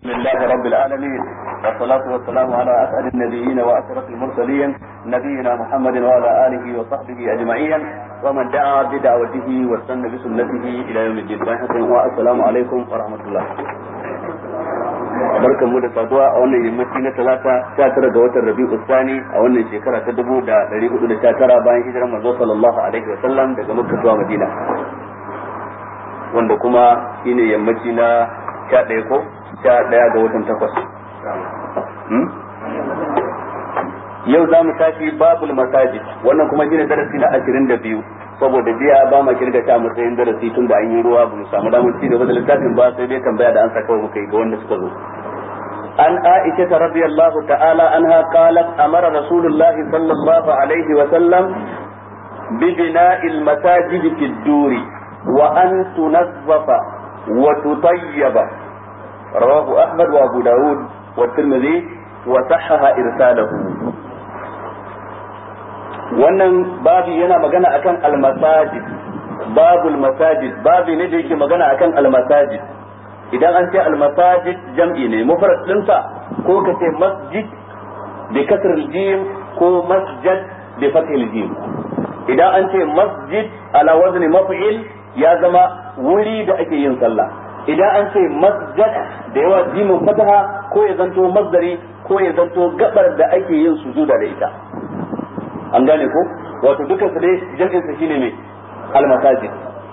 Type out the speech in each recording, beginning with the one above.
لله رب العالمين والصلاة والسلام على أسعد النبيين وأشرف المرسلين نبينا محمد وعلى آله وصحبه أجمعين ومن دعا بدعوته واستنى بسنته إلى يوم الدين. والسلام عليكم ورحمة الله. barkan mu da saduwa a wannan yammaci na talata 19 ga watan Rabi'u Sani a wannan shekara ta 1419 bayan hijirar manzo sallallahu alaihi wasallam daga Makka zuwa Madina, wanda kuma shine yammaci na 11 ko 11 ga watan 8. Yau za mu tashi babul masajid, wannan kuma shine darasi na 22, saboda jiya ba ma kirga ta matsayin darasi tun da an yi ruwa ba mu samu damar ci gaba da littafin ba, sai dai tambaya da an saka muka yi ga wanda suka zo. An Aisha radiyallahu ta'ala anha qalat amara rasulullahi sallallahu alaihi wa sallam bi bina'il masajid fi ad-duri wa an tunazzafa wa tutayyaba. Rawahu Ahmad wa Abu Dawud wa Tirmidhi wa sahhaha irsalahu. Wannan babi yana magana akan al-masajid, babul masajid, babi ne da yake magana akan al-masajid. Idan an ce al-masajid jam'i ne, mufrad dinsa ko ka ce masjid bi kasr al-jim ko masjid bi fath al-jim. Idan an ce masjid ala wazn maf'il ya zama wuri da ake yin sallah. Idan an ce masjid da yawa jimin fataha ko ya zanto masdari ko ya zanto gabar da ake yin sujuda da ita. An gane ko wato dukkan su dai jam'in sa shine mai al-masajid.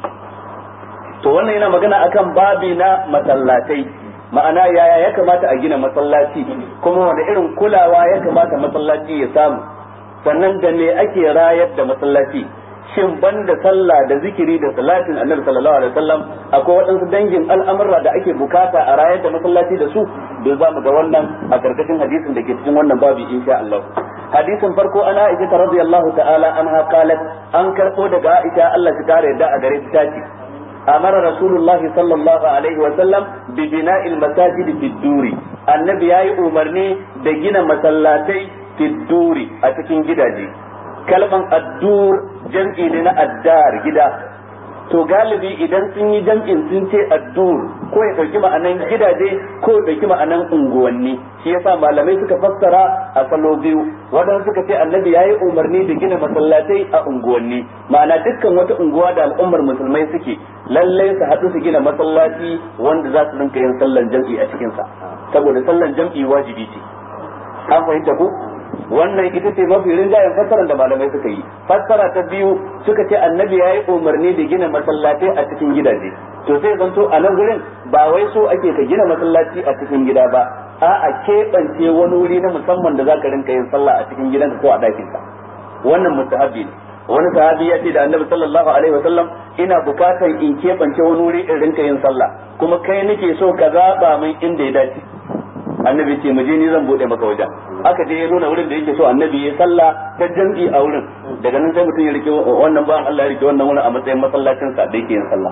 To wannan yana magana akan babi na masallatai, ma'ana yaya ya kamata a gina masallaci, kuma wanda irin kulawa ya kamata masallaci ya samu, sannan da me ake rayar da masallaci. Shin banda sallah da zikiri da salatin annabi sallallahu alaihi wasallam akwai waɗansu dangin al'amura da ake bukata a rayar da masallaci da su? Da za mu ga wannan a karkashin hadisin da ke cikin wannan babi insha Allah. Hadisin farko ana Aisha radiyallahu ta'ala anha qalat, an karbo daga Aisha Allah ta kare yadda a gare ta ce amara rasulullah sallallahu alaihi wasallam bi bina'il masajid fi duri, annabi yayi umarni da gina masallatai fi duri a cikin gidaje. Kalman addur jam'i ne na addar, gida. To galibi idan sun yi jam'in sun ce addur, ko ya dauki ma'anan gidaje ko ya dauki ma'anan unguwanni. Shi yasa malamai suka fassara a salo biyu. Wadanda suka ce annabi yayi umarni da gina masallatai a unguwanni, ma'ana dukkan wata unguwa da al'ummar musulmai suke lallai su haɗu su gina masallaci wanda za su rinka yin sallan jam'i a cikin sa, saboda sallan jam'i wajibi ce. An fahimta ko? Wannan ita ce mafi rinjayen fassarar da malamai suka yi. Fassara ta biyu suka ce annabi ya yi umarni da gina masallatai a cikin gidaje. To sai zanto a nan gurin ba wai so ake ka gina masallaci a cikin gida ba, a'a keɓance wani wuri na musamman da za ka rinka yin sallah a cikin gidanka ko a ɗakinka. Wannan mustahabi ne. Wani sahabi ya ce da annabi sallallahu alaihi wasallam, ina bukatar in keɓance wani wuri in rinka yin sallah, kuma kai nake so ka zaɓa min inda ya dace. Annabi ce mu je ni zan bude maka wajen. Aka je ya nuna wurin da yake so annabi ya sallah ta jam'i a wurin. Daga nan sai mutum ya rike wannan ba Allah ya rike wannan wurin a matsayin masallacin sa da yake yin sallah.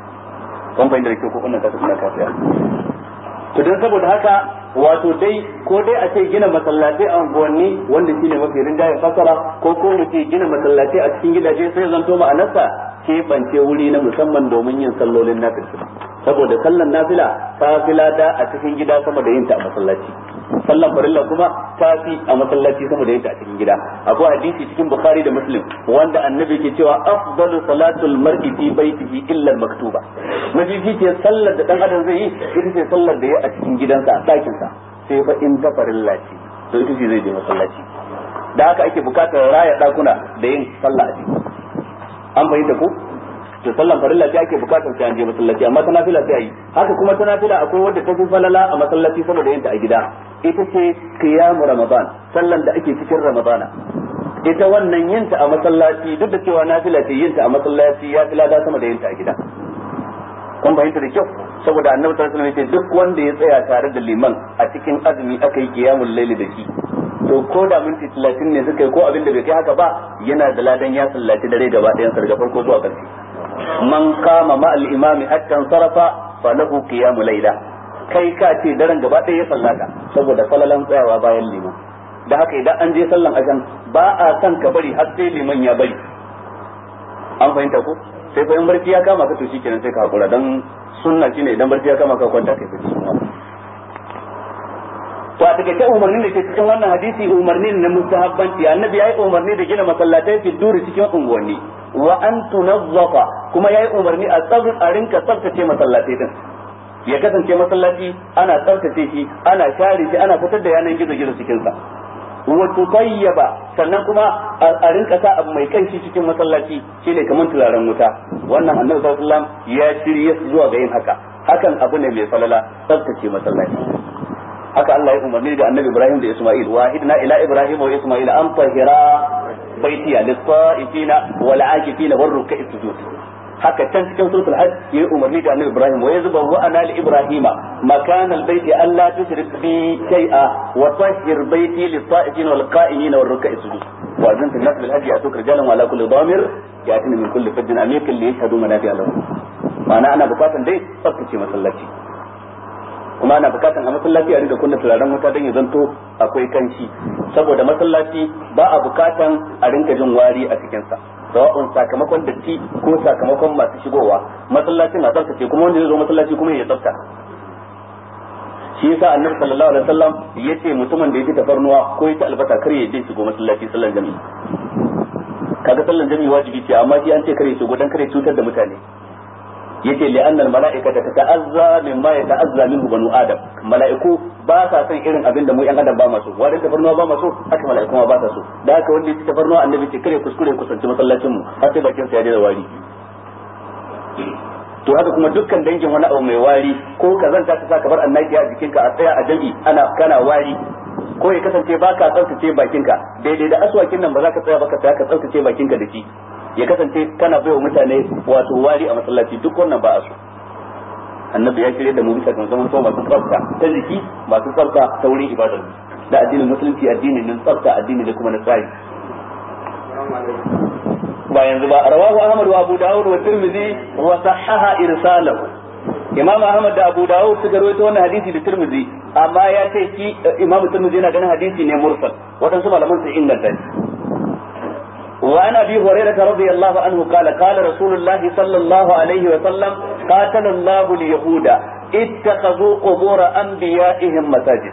Kun fahimta da ko wannan kasu ina kafiya. To dan saboda haka wato dai ko dai a ce gina masallatai a unguwanni wanda shine mafi rinjaye fasara, ko mu ce gina masallatai a cikin gidaje sai zanto ma'anarsa keɓance wuri na musamman domin yin sallolin nafila. Saboda sallan nafila ta fi lada a cikin gida sama da yinta a masallaci, sallan farilla kuma ta fi a masallaci sama da yinta a cikin gida. Akwai hadisi cikin Bukhari da Muslim wanda annabi ke cewa afdalu salatul mar'i fi baitihi illa al-maktuba. Mafi ce sallar da dan adam zai yi ita ce sallar da ya a cikin gidansa a ɗakin sa, sai fa in ta farilla ce to ita ce zai je masallaci. Da haka ake bukatar raya dakuna da yin sallah a ciki. An bayyana ko to sallan farilla sai ake bukatar sai an je masallaci, amma ta nafila sai yi haka. Kuma ta nafila akwai wanda ta fi falala a masallaci saboda yin ta a gida, ita ce qiyamu ramadan, sallan da ake cikin ramadana. Ita wannan yin ta a masallaci duk da cewa nafila ce, yin ta a masallaci ya fi lada sama da yin ta a gida. Kun fahimta da kyau, saboda annabi sallallahu alaihi wasallam ya ce duk wanda ya tsaya tare da liman a cikin azumi aka yi qiyamul layli da shi, to ko da minti 30 ne suka yi ko abin da bai kai haka ba, yana da ladan ya sallaci dare gaba ɗayan sa daga farko zuwa ƙarshe. Man kama ma al-imami hatta sarafa falahu qiyamu layla, kai ka ce daren gaba ɗaya ya sallata saboda falalan tsayawa bayan liman. Da haka idan an je sallan ashan ba a san ka bari har sai liman ya bari. An fahimta ko? Sai fa in barci ya kama ka to shikenan sai ka hakura, dan sunna shine idan barci ya kama ka kwanta kai fice. to a take umarnin da ke cikin wannan hadisi umarni ne na mustahabbanci. Annabi yayi umarni da gina masallatai fi duri cikin unguwanni wa an tunazzafa, kuma yayi umarni a rinka tsaftace masallatai din, ya kasance masallaci ana tsaftace shi, ana share shi, ana fitar da yanan gizo-gizo cikin sa. Wa tutayyaba, sannan kuma a rinka sa abu mai kanshi cikin masallaci shine kamar turaren wuta. Wannan Annabi sallallahu alaihi wasallam ya shirye zuwa ga yin haka. Hakan abu ne mai falala, tsaftace masallaci. Haka Allah ya umarni da Annabi Ibrahim da Isma'il, wa idna ila Ibrahim wa Isma'il an tahira baitiya lis-sa'ifina wal-'akifina war-ruk'i sujud. Haka can cikin suratul hajj yayi umarni da Annabi Ibrahim, wa yazba wa ana li Ibrahima makan al-bayti alla tushrik bi shay'a wa tahhir baiti lis-sa'ifina wal-qa'imina war-ruk'i sujud. Wa azantu an-nas bil hajji atuk rijalan wa ala kulli damir yatina min kulli fajjin amiq li yashhadu manafi'a lahum. Ma'ana ana bukatan dai tsaftace masallaci, kuma ana bukatan a masallaci a riga kunna turaren wuta don ya zanto akwai kanshi, saboda masallaci ba a bukatan a rinka jin wari a cikin sa, sawa'un sakamakon datti ko sakamakon masu shigowa. Masallacin a tsaftace, kuma wanda zai zo masallaci kuma ya tsafta. Shi yasa Annabi sallallahu alaihi wasallam yace mutumin da yake tafarnuwa ko yake albasa kar ya je shigo masallaci sallan jami'i. Kaga sallan jami'i wajibi ce, amma shi an ce kare shigo dan kare cutar da mutane. Yace li annal mala'ikata tata'azza mimma yata'azza minhu banu adam. Mala'iku ba sa son irin abin da mu yan adam ba masu, wanda tafarnuwa ba masu, haka mala'iku ma ba sa so. Da haka wanda yake tafarnuwa Annabi ce kare kuskure kusanci masallacin mu har sai bakin sa ya da wari. To haka kuma dukkan dangin wani abu mai wari ko kazanta ta sa ka bar annaki a jikinka a tsaya a jami'i kana wari, ko ya kasance ba ka tsaftace bakinka daidai da aswakin nan ba za ka tsaya ba ka tsaftace bakinka da shi, ya kasance kana baiwa mutane wato wari a masallaci, duk wannan ba a so. Annabi ya shirye da mu bisa kan zaman masu tsafta ta jiki, masu tsafta ta wurin ibadar, da addinin musulunci addini ne tsafta, addini ne kuma na tsari. Ba yanzu ba, rawahu Ahmad wa Abu Dawud wa Tirmidhi wa sahaha irsalahu. Imam Ahmad da Abu Dawud suka rawaito wannan hadisi da Tirmidhi, amma ya ce shi Imam Tirmidhi yana ganin hadisi ne mursal, wadansu malaman su inganta shi. وعن ابي هريره رضي الله عنه قال قال رسول الله صلى الله عليه وسلم قاتل الله اليهود اتخذوا قبور انبيائهم مساجد.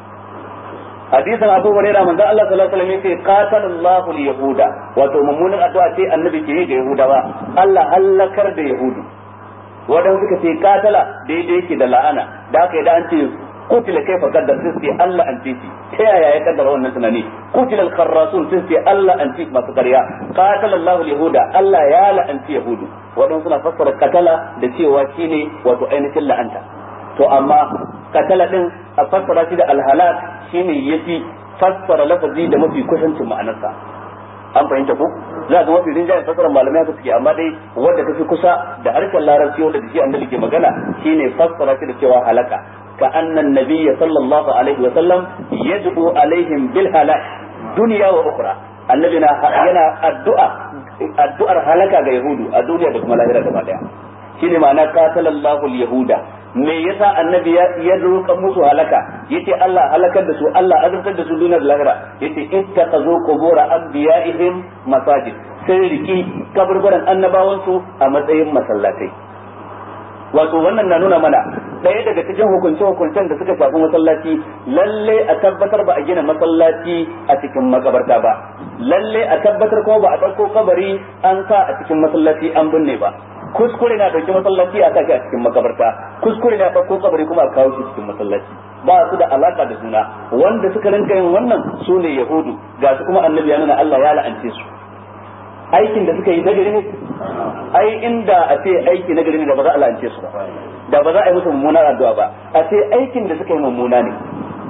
حديث ابو هريره من الله صلى الله عليه وسلم يقول قاتل الله اليهود، wato mummunan addu'a ce annabi ke yi ga yahudawa, Allah halakar da yahudu. Wadanda suka ce katala daidai yake da la'ana, da haka idan an ce kutila kaifa qaddar sai Allah an ce ta yaya ya kaddara wannan tunani. Kutila al-kharrasun sai Allah an ce masu ƙarya. Qatala Allahu al-yahuda, Allah ya la'anci yahudu. Wadansu suna fassara katala da cewa shine wato ainihin la'anta, to amma katala din a fassara shi da al-halak shine yafi fassara lafazi da mafi kusancin ma'anarsa. An fahimta ko? Za ga mafi rinjayen fassarar malamai haka suke, amma dai wanda tafi kusa da harshen larabci wanda da shi annabi ke magana shine fassara shi da cewa halaka. كأن النبي صلى الله عليه وسلم يدعو عليهم بالهلاك دنيا وأخرى. النبي yana addu'ar halaka ga yahudu a duniya da kuma lahira gaba daya. Shine ma'ana qatalallahu al-yahuda. Me yasa annabi ya roƙa musu halaka? Yace Allah halakar da su, Allah azabtar da su duniya da lahira. Yace ittaqazu qubur anbiya'ihim masajid. Sai riki kaburburan annabawansu a matsayin masallatai. Wato wannan na nuna mana ɗaya daga cikin hukunce-hukuncen da suka shafi masallaci, lalle a tabbatar ba a gina masallaci a cikin makabarta ba, lalle a tabbatar kuma ba a ɗauko kabari an sa a cikin masallaci an binne ba. Kuskure na ɗauki masallaci a sake a cikin makabarta, kuskure na ɗauko kabari kuma a kawo shi cikin masallaci, ba su da alaka da juna. Wanda suka rinka yin wannan su ne yahudu, ga su kuma annabi ya nuna Allah ya la'ance su. Aikin da suka yi nagari ne, ai inda a ce aiki nagari ne da ba za a la'ance su ba, da ba za a yi musu mummunar addu'a ba, a ce aikin da suka yi mummuna ne.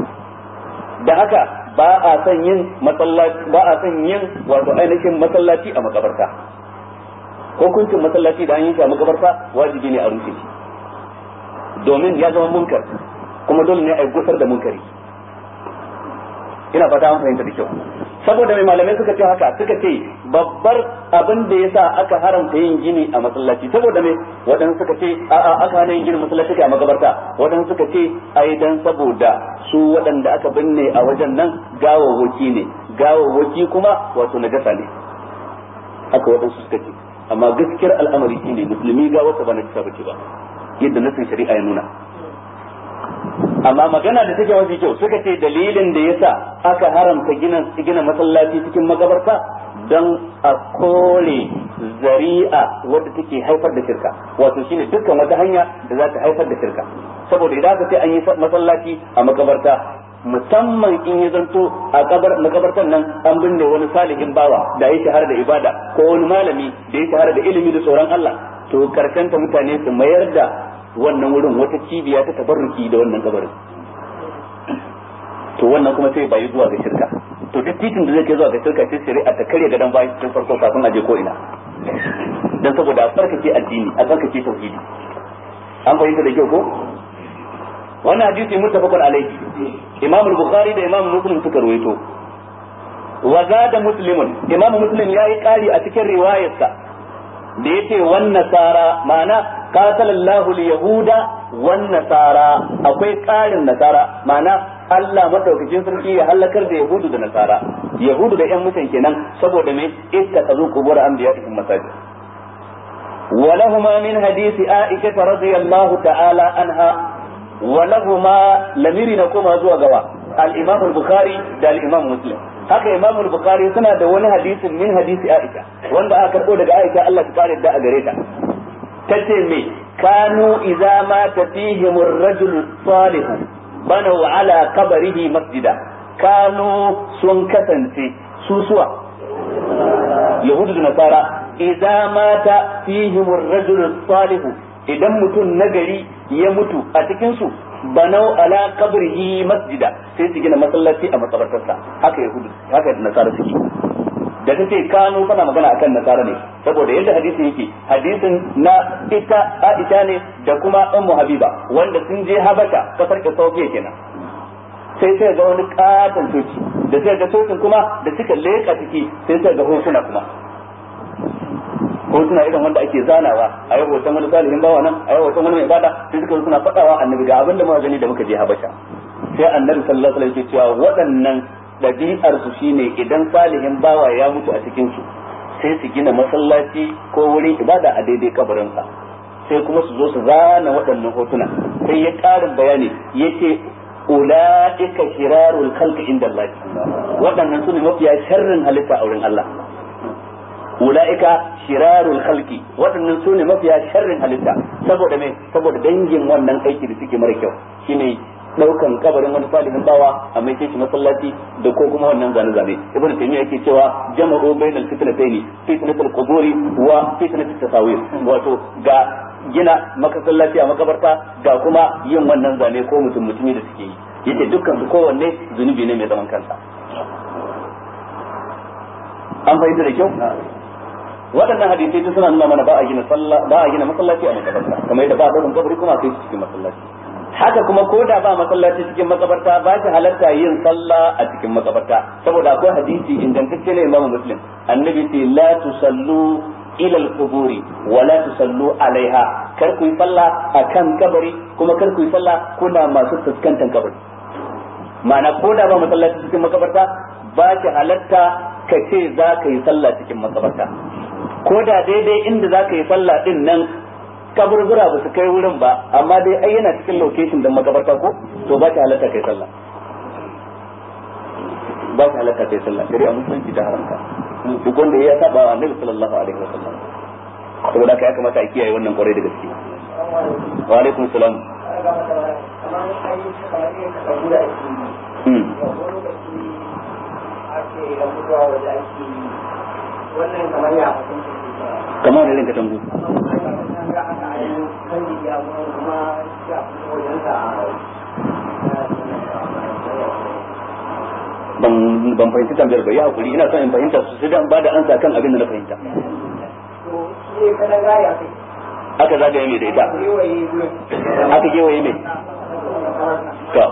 Da haka ba a son yin masallaci, ba a son yin wato ainihin masallaci a makabarta. Hukuncin masallaci da an yi shi a makabarta wajibi ne a rushe shi, domin ya zama munkar, kuma dole ne a gusar da munkari. Ina fata an fahimta da kyau. Saboda mai malamai suka ce haka, suka ce babbar abin da yasa aka haramta yin gini a masallaci, saboda mai waɗansu suka ce a'a aka hana yin gini masallaci a magabarta, waɗansu suka ce ai dan saboda su waɗanda aka binne a wajen nan gawawwaki ne, gawawwaki kuma wato najasa ne, haka waɗansu suka ce. Amma gaskiyar al'amari shine musulmi gawarsa ba najasa bace ba, yadda nasin shari'a ya nuna. amma magana da take mafi kyau suka ce dalilin da yasa aka haramta gina masallaci cikin makabarta don a kore zari'a wadda take haifar da shirka, wato shine dukkan wata hanya da za ta haifar da shirka. Saboda idan aka ce an yi masallaci a makabarta, musamman in ya zanto a makabartan nan an binne wani salihin bawa da ya shahara da ibada ko wani malami da ya shahara da ilimi da tsoron Allah, to karkanta mutane su mayar da wannan wurin wata cibiya ta tabarruki da wannan kabarin, to wannan kuma sai bai zuwa ga shirka. To duk titin da zai kai zuwa ga shirka sai shari'a ta karya gadan bayan cikin farko kafin a je ko ina, dan saboda a tsarkake addini, a tsarkake tauhidi. An fahimta da kyau ko? Wannan hadisi muttafaqun alayhi, Imam al-Bukhari da Imam Muslim suka rawaito. Wa zada Muslimun, Imam Muslim yayi kari a cikin riwayarsa da yace wan nasara, ma'ana qatalallahu al-yahuda wan nasara, akwai karin nasara, ma'ana Allah madaukakin sarki ya halakar da yahudu da nasara, yahudu da yan mutan kenan, saboda me ittakazu qubur anbiya'ihim masajid. ولهما من حديث عائشة رضي الله تعالى عنها ولهما لميرنا كما زوا غوا الإمام البخاري ده الإمام مسلم. haka Imam al-Bukhari suna da wani hadisin min hadisi Aisha wanda aka karbo daga Aisha Allah ta kare da a gare ta, tace me kanu idza mata fihim ar-rajul salih banu ala qabrihi masjida, kanu sun kasance susuwa yahudu da nasara idza mata fihim ar-rajul salih, idan mutum nagari ya mutu a cikin su banau ala qabrihi masjida, sai su gina masallaci a makabartarsa. Haka yahudu haka nasara suke. Da take kanu tana magana akan nasara ne, saboda yadda hadisin yake, hadisin na ita Aisha ne da kuma Ummu Habiba wanda sun je Habasha kasar Ethiopia kenan. Sai ga wani katon coci, da sai ga cocin kuma da suka leka ciki sai ga hotuna kuma. Hotuna irin wanda ake zanawa, a yi hoton wani salihin bawa nan, a yi hoton wani mai ibada, sai suka suna faɗawa annabi ga abin da muka gani da muka je Habasha. Sai annabi sallallahu alaihi wasallam ya ce cewa waɗannan ɗabi'ar su shine idan salihin bawa ya mutu a cikin su, sai su gina masallaci ko wurin ibada a daidai kabarinsa, sai kuma su zo su zana waɗannan hotuna. Sai ya ƙarin bayani yace ulaika shirarul khalqi inda Allah, waɗannan su ne mafiya sharrin halitta a wurin Allah. Ulaika shirarul khalqi, waɗannan su ne mafiya sharrin halitta, saboda me? Saboda dangin wannan aiki da suke mara kyau, shine daukan kabarin wani salihin bawa a mai shi masallaci da ko kuma wannan zane-zane. Ibn Taymiyyah yake cewa jama'u bainal fitnatayn, fitnatul quburi wa fitnatut tasawir, wato ga gina makasallaci a makabarta ga kuma yin wannan zane ko mutumi da suke yi, yace dukkan su kowanne zunubi ne mai zaman kansa. An fahimta da kyau? Waɗannan hadisai suna nuna mana ba a gina masallaci a makabarta, kamar yadda ba a ɗaukan kabari kuma a kai cikin masallaci. Haka kuma ko da ba masallaci cikin makabarta ba shi halatta yin sallah a cikin makabarta, saboda akwai hadisi ingantacce ne Imam Muslim, annabi ce la tusallu ila al-quburi wa la tusallu alaiha, kar ku yi sallah akan kabari kuma kar ku yi sallah kuna masu fuskantar kabari. Ma'ana ko da ba masallaci cikin makabarta ba shi halatta ka ce za ka yi sallah cikin makabarta, ko da daidai inda za ka yi sallah din nan kaburbura ba su kai wurin ba, amma dai ai yana cikin location din makabarta ko, to ba ta halatta kai sallah, ba ta halatta kai sallah, shari'a musulunci ta haramta duk wanda ya saba wa Annabi sallallahu alaihi wasallam. Saboda haka ya kamata a kiyaye wannan kwarai da gaske. Wa alaikum salam. Kamar da rinka tambu ban fahimci tambayar bai, hakuri ina son in fahimta su sai dan bada ansa kan abin da na fahimta. Aka zagaye mai da ita, aka gewaye mai to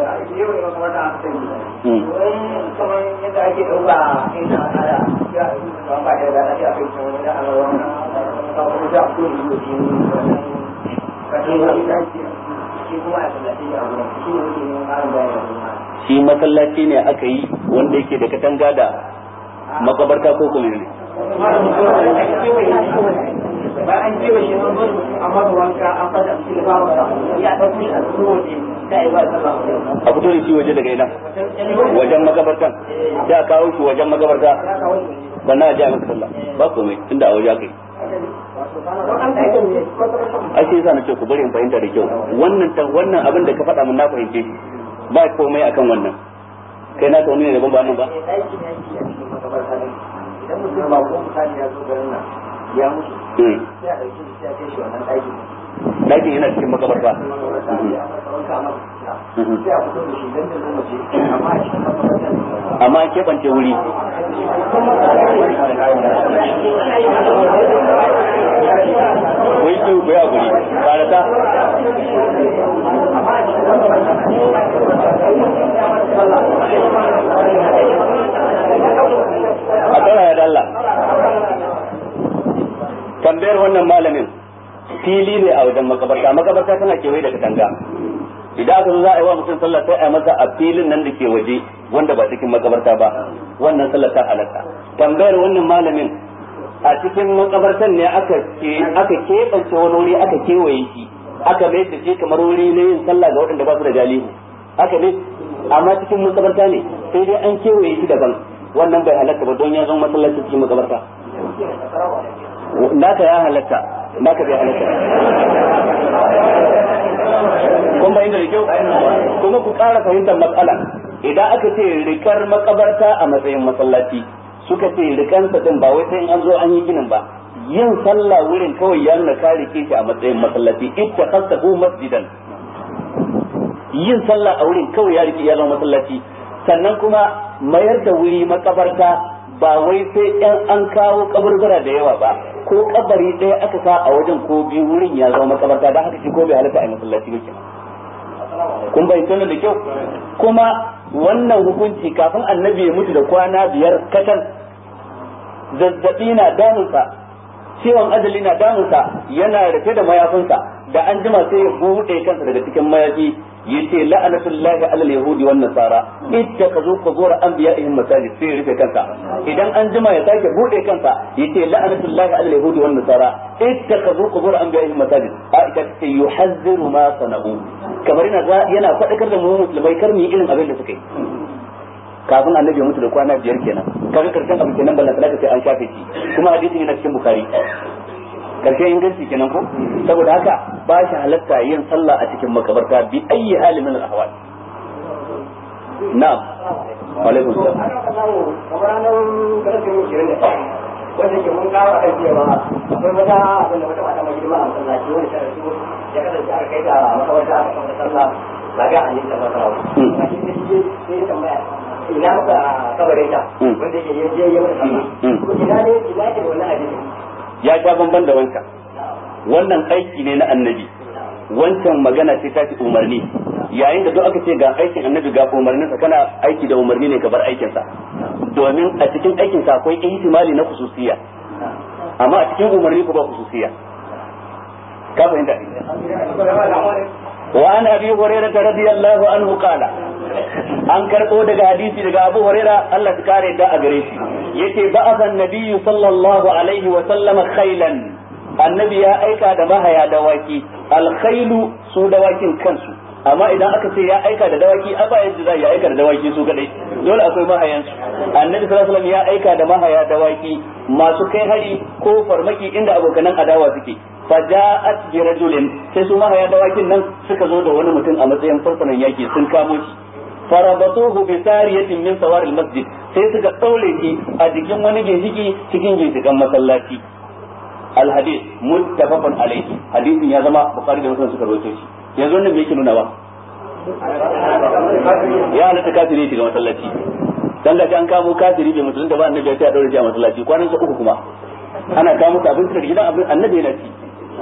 shi masallaci ne aka yi wanda yake da katanga da makabarta ko kuma ne bayan an kewa shi an bar amma da wanka an fada a cikin babu ya dauko shi a cikin waje da ai ba sallah a fito da shi waje daga ina wajen magabartan da kawo shi wajen magabarta sannan a ji a masa sallah ba komai tunda a waje aka yi ai sai yasa na ce ku bari in fahimta da kyau wannan abin da ka faɗa mun na fahimce shi ba komai akan wannan kai na tauni ne daban ba nan ba idan mutum ba ko misali ya zo garin nan ya mutu sai a dauki shi a kai shi wannan ɗakin yana cikin makabarta amma an keɓance wuri wai ku ya guri karata a tsara ya dalla tambayar wannan malamin fili ne a wajen makabarta tana kewaye da katanga idan aka zo za a yi wa mutum sallah sai a masa a filin nan da ke waje wanda ba cikin makabarta ba wannan sallah ta halatta tambayar wannan malamin a cikin makabartan ne aka keɓance wani wuri aka kewaye shi aka mai da shi kamar wuri na yin sallah ga waɗanda ba su da galihu haka ne amma cikin makabarta ne sai dai an kewaye shi daban wannan bai halatta ba don ya zama masallaci cikin makabarta naka ya halatta naka bai halatta kun bayyana da kyau kuma ku ƙara fahimtar matsala idan aka ce rikar makabarta a matsayin masallaci suka ce rikansa din ba wai sai an zo an yi ginin ba yin sallah wurin kawai ya nuna ka rike shi a matsayin masallaci ittakhasahu masjidan yin sallah a wurin kawai ya rike ya zama masallaci sannan kuma mayar da wuri makabarta ba wai sai an kawo kaburbura da yawa ba ko kabari ɗaya aka sa a wajen ko biyu wurin ya zama makabarta da haka shi ko bai halatta a masallaci ba kenan kun bai sanar da kyau kuma wannan hukunci kafin annabi ya mutu da kwana 5 katal zazzabi na damunsa ciwon ajali na damunsa yana rufe da mayafinsa da an jima sai ya buɗe kansa daga cikin mayafi yace la'anatullahi alal yahudi wan nasara ittakazu qubur anbiya'ihim masajid sai ya rufe kansa idan an jima ya sake buɗe kansa yace la'anatullahi alal yahudi wan nasara ittakazu qubur anbiya'ihim masajid aisha ce yuhazziru ma sana'u kamar yana faɗakar da mu musulmai kar mu yi irin abin da suka yi kafin annabi ya mutu da kwana 5 kenan kaga karshen abin kenan ballan sadaka sai an shafe shi kuma hadisin yana cikin bukhari karshen inganci kenan ko saboda haka ba shi halatta yin sallah a cikin makabarta bi ayi hali min al-ahwal na'am wa alaikum salam kamar nan karfe 20 wanda ke mun kawo a cewa akwai wata abin da wata mata mai girma a masallaci wani sharafi ya kasance aka kai da makabarta aka kawo sallah ba ga an yi ta masarawa sai tambaya ina muka kabarin ta wanda ke yi wani sallah ina ne wannan hadisi ya sha bamban da wancan wannan aiki ne na annabi wancan magana ce ta fi umarni yayin da duk aka ce ga aikin annabi ga umarninsa kana aiki da umarni ne ka bar aikinsa domin a cikin aikinsa akwai ihtimali na khususiyya amma a cikin umarni ko ba khususiyya ka fahimta wa an abi hurairah radiyallahu anhu qala an karbo daga hadisi daga Abu Hurairah Allah ya kare da a gare shi yace ba'athan nabiyyu sallallahu alaihi wa sallam khailan annabi ya aika da mahaya dawaki alkhailu su dawakin kansu amma idan aka ce ya aika da dawaki a ba yadda zai ya aika da dawaki su kadai dole akwai mahayan su annabi sallallahu alaihi wasallam ya aika da mahaya dawaki masu kai hari ko farmaki inda abokanan adawa suke faja'at bi rajulin sai su mahaya dawakin nan suka zo da wani mutum a matsayin fursunan yaki sun kamo shi farabatuhu bi sariyatin min sawar al-masjid sai suka daure shi a jikin wani ginshiki cikin ginshikan masallaci al-hadith muttafaqun alayhi hadithin ya zama bukhari da muslim suka rawaito shi yanzu wannan me yake nuna ba ya halatta kafiri shiga masallaci dan da an kamo kafiri bai musulun da ba annabi ya ce a daure shi a masallaci kwanan sa 3 kuma ana kamo ka abin da gidan abin annabi yana ci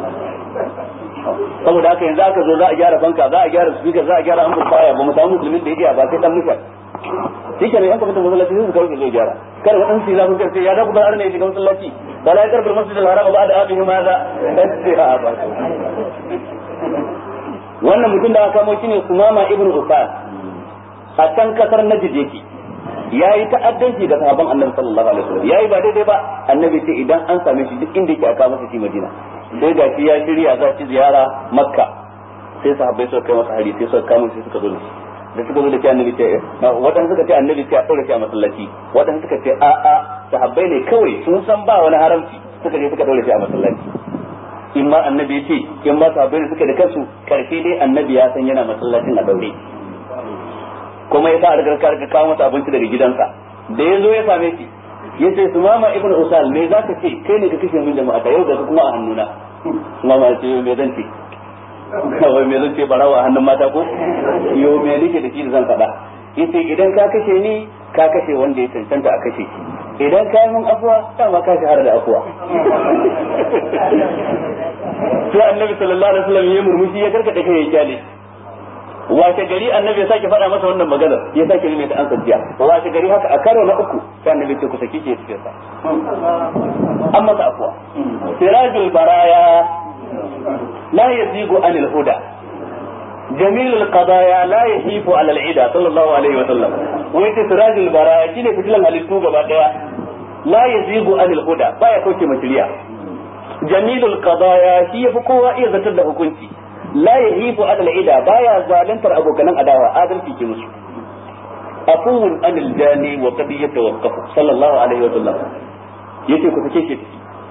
saboda haka yanzu aka zo za a gyara fanka za a gyara speaker za a gyara amplifier ba mu samu musulmin da yake ba sai dan mushar shike ne an ka mutum masallaci sai su kawo zai gyara kar wadan su za su kace ya da ku da arne shiga masallaci bala ya karbar masjid al-haram ba da abihi ma za ba wannan mutum da aka kamo shine Sumama ibn Ufal a can kasar Najd yake yayi ta'addanci ga sahabban annabi sallallahu alaihi wasallam yayi ba daidai ba annabi ce idan an same shi duk inda yake aka masa shi Madina sai ga shi ya shirya za shi ziyara Makka sai sahabbai suka kai masa hari sai suka kama shi suka zo da suka zo da shi annabi ce wadanda suka ce annabi ce a daure shi a masallaci wadanda suka ce a sahabbai ne kawai sun san ba wani haramci suka je suka daure shi a masallaci in ma annabi ce in ma sahabbai ne suka da kansu karshe dai annabi ya san yana masallacin a daure kuma ya sa a rigar kawo masa abinci daga gidansa da ya zo ya same shi ya ce Sumama ibn Usal me za ka ce kai ne ka kashe min jama'a ta yau ga kuma a hannuna Sumama ya ce me zan ce kawai me zan ce barawa a hannun mata ko yo me nake da shi da zan faɗa yace idan ka kashe ni ka kashe wanda ya cancanta a kashe shi idan ka yi min afuwa dama ka shahara da afuwa sai annabi sallallahu alaihi wasallam ya murmushi ya karkata kai ya kyale wace gari annabi ya sake faɗa masa wannan magana ya sake mai ta ansa jiya wace gari haka a karo na uku sai annabi ce ku saki shi cikin sa an masa afuwa sirajul baraya la yazigu anil huda jamilul qadaya la yahifu ala al-ida sallallahu alaihi wa sallam wai ta sirajul baraya shine fitilan halittu gaba daya la yazigu anil huda baya kauce mashiriya jamilul qadaya shi yafi kowa iya zartar da hukunci la yahifu adal ida baya zalantar abokanan adawa adalci ke musu aqul anil jani wa qad yatawaqqafu sallallahu alaihi wa sallam yace ku sake shi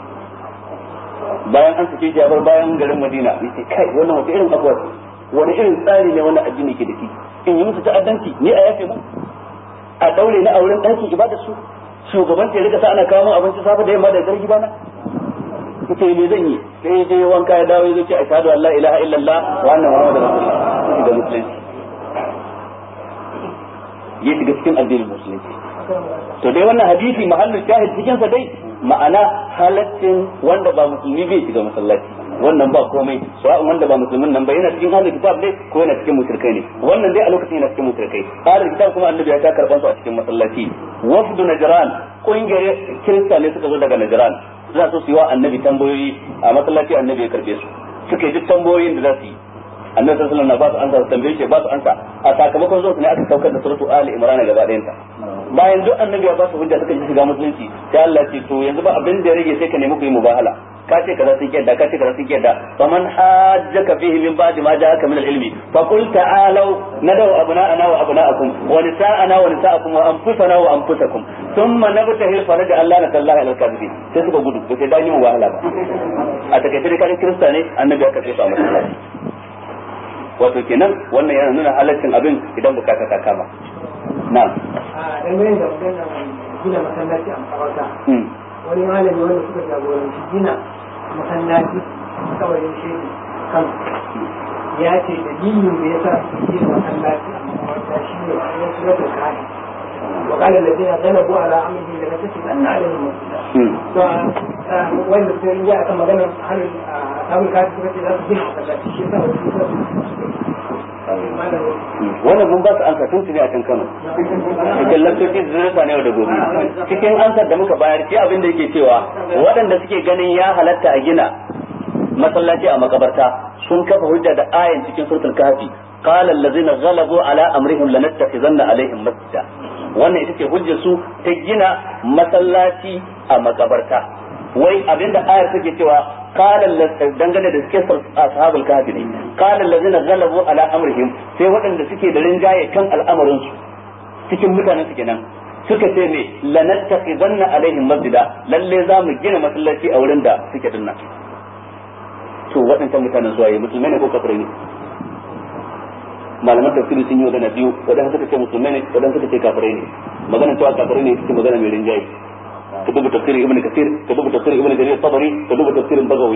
bayan an sake shi a bayan garin Madina yace kai wannan wata irin abuwa wani irin tsari ne wannan addini ke da shi in yi musu ta'addanci ni a yafe mu a daure na auren ɗakin ibadar su shugaban ta rika sa ana kawo mun abinci safa da yamma da gargi bana kace me zan yi sai je wanka ya dawo yace ashhadu an la ilaha illallah wa anna muhammadar rasulullah da musulunci ya shiga cikin addinin musulunci to dai wannan hadisi mahallin shahid cikin sa dai ma'ana halaccin wanda ba musulmi bai shiga masallaci wannan ba komai sawa'un wanda ba musulmin nan ba yana cikin ahlul kitab ne ko yana cikin mushrikai ne wannan dai a lokacin yana cikin mushrikai ahlul kitab kuma annabi ya ta karban su a cikin masallaci wafdu najran kungiyar kirista ne suka zo daga najran za su yi wa annabi tambayoyi a masallaci annabi ya karbe su suka yi duk tambayoyin da za su yi annabi sallallahu alaihi wasallam na ba su ansa tambaye shi ba su ansa a sakamakon zuwa ne aka saukar da suratu ali imran gaba ɗayan ta bayan duk annabi ya ba su hujja suka ji shiga musulunci sai Allah ce to yanzu ba abin da ya rage sai ka nemi ku yi mubahala ka ce kaza sun kiyarda ka ce kaza sun kiyarda faman hajjaka fihi min ba'di ma ja'aka min al-ilmi fa qul ta'alu nadaw abna'ana wa abna'akum wa nisa'ana wa nisa'akum wa anfusana wa anfusakum thumma nabtahil faraja Allah na tallahi al-kadhibin sai suka gudu ba sai dan yin wahala ba a takaice dai kare kirista ne annabi ya karbe su a masallaci wato kenan wannan yana nuna halaccin abin idan bukata ta kama na'am a dangane da maganar gina masallaci a makabarta wani malami wanda suka jagoranci gina masallaci kawai shehu kan ya ce dalilin da ya sa su gina masallaci a makabarta shi ne a suratul kahf wa qala alladhina ghalabu ala amrihim la tasbiqanna alaihim to wanda sai ya aka magana halin abul kahf suka ce za su gina masallaci shi sa wannan mun ba su ansa tun ne a kan Kano cikin lantarki da zai ne da gobe cikin ansar da muka bayar shi abin da yake cewa waɗanda suke ganin ya halatta a gina masallaci a makabarta sun kafa hujja da ayan cikin suratul kahfi qala allazina ghalabu ala amrihim lanattakhizanna alaihim masjida wannan ita ce hujjar su ta gina masallaci a makabarta wai abinda ayar take cewa qala dangane da suke ashabul kahfi ne qala allazina ghalabu ala amrihim sai waɗanda suke da rinjaye kan al'amarin su cikin mutanen su kenan suka ce ne lanattakhidanna alaihim masjida lalle za mu gina masallaci a wurin da suke dinnan to waɗannan mutanen zuwa musulmai ne ko kafirai ne malaman tafsiri sun yi magana biyu wadanda suka ce musulmai ne wadanda suka ce kafirai ne magana cewa kafirai ne suke magana mai rinjaye ka duba tafsirin ibn kathir ka duba tafsirin ibn jarir tabari ka duba tafsirin bagawi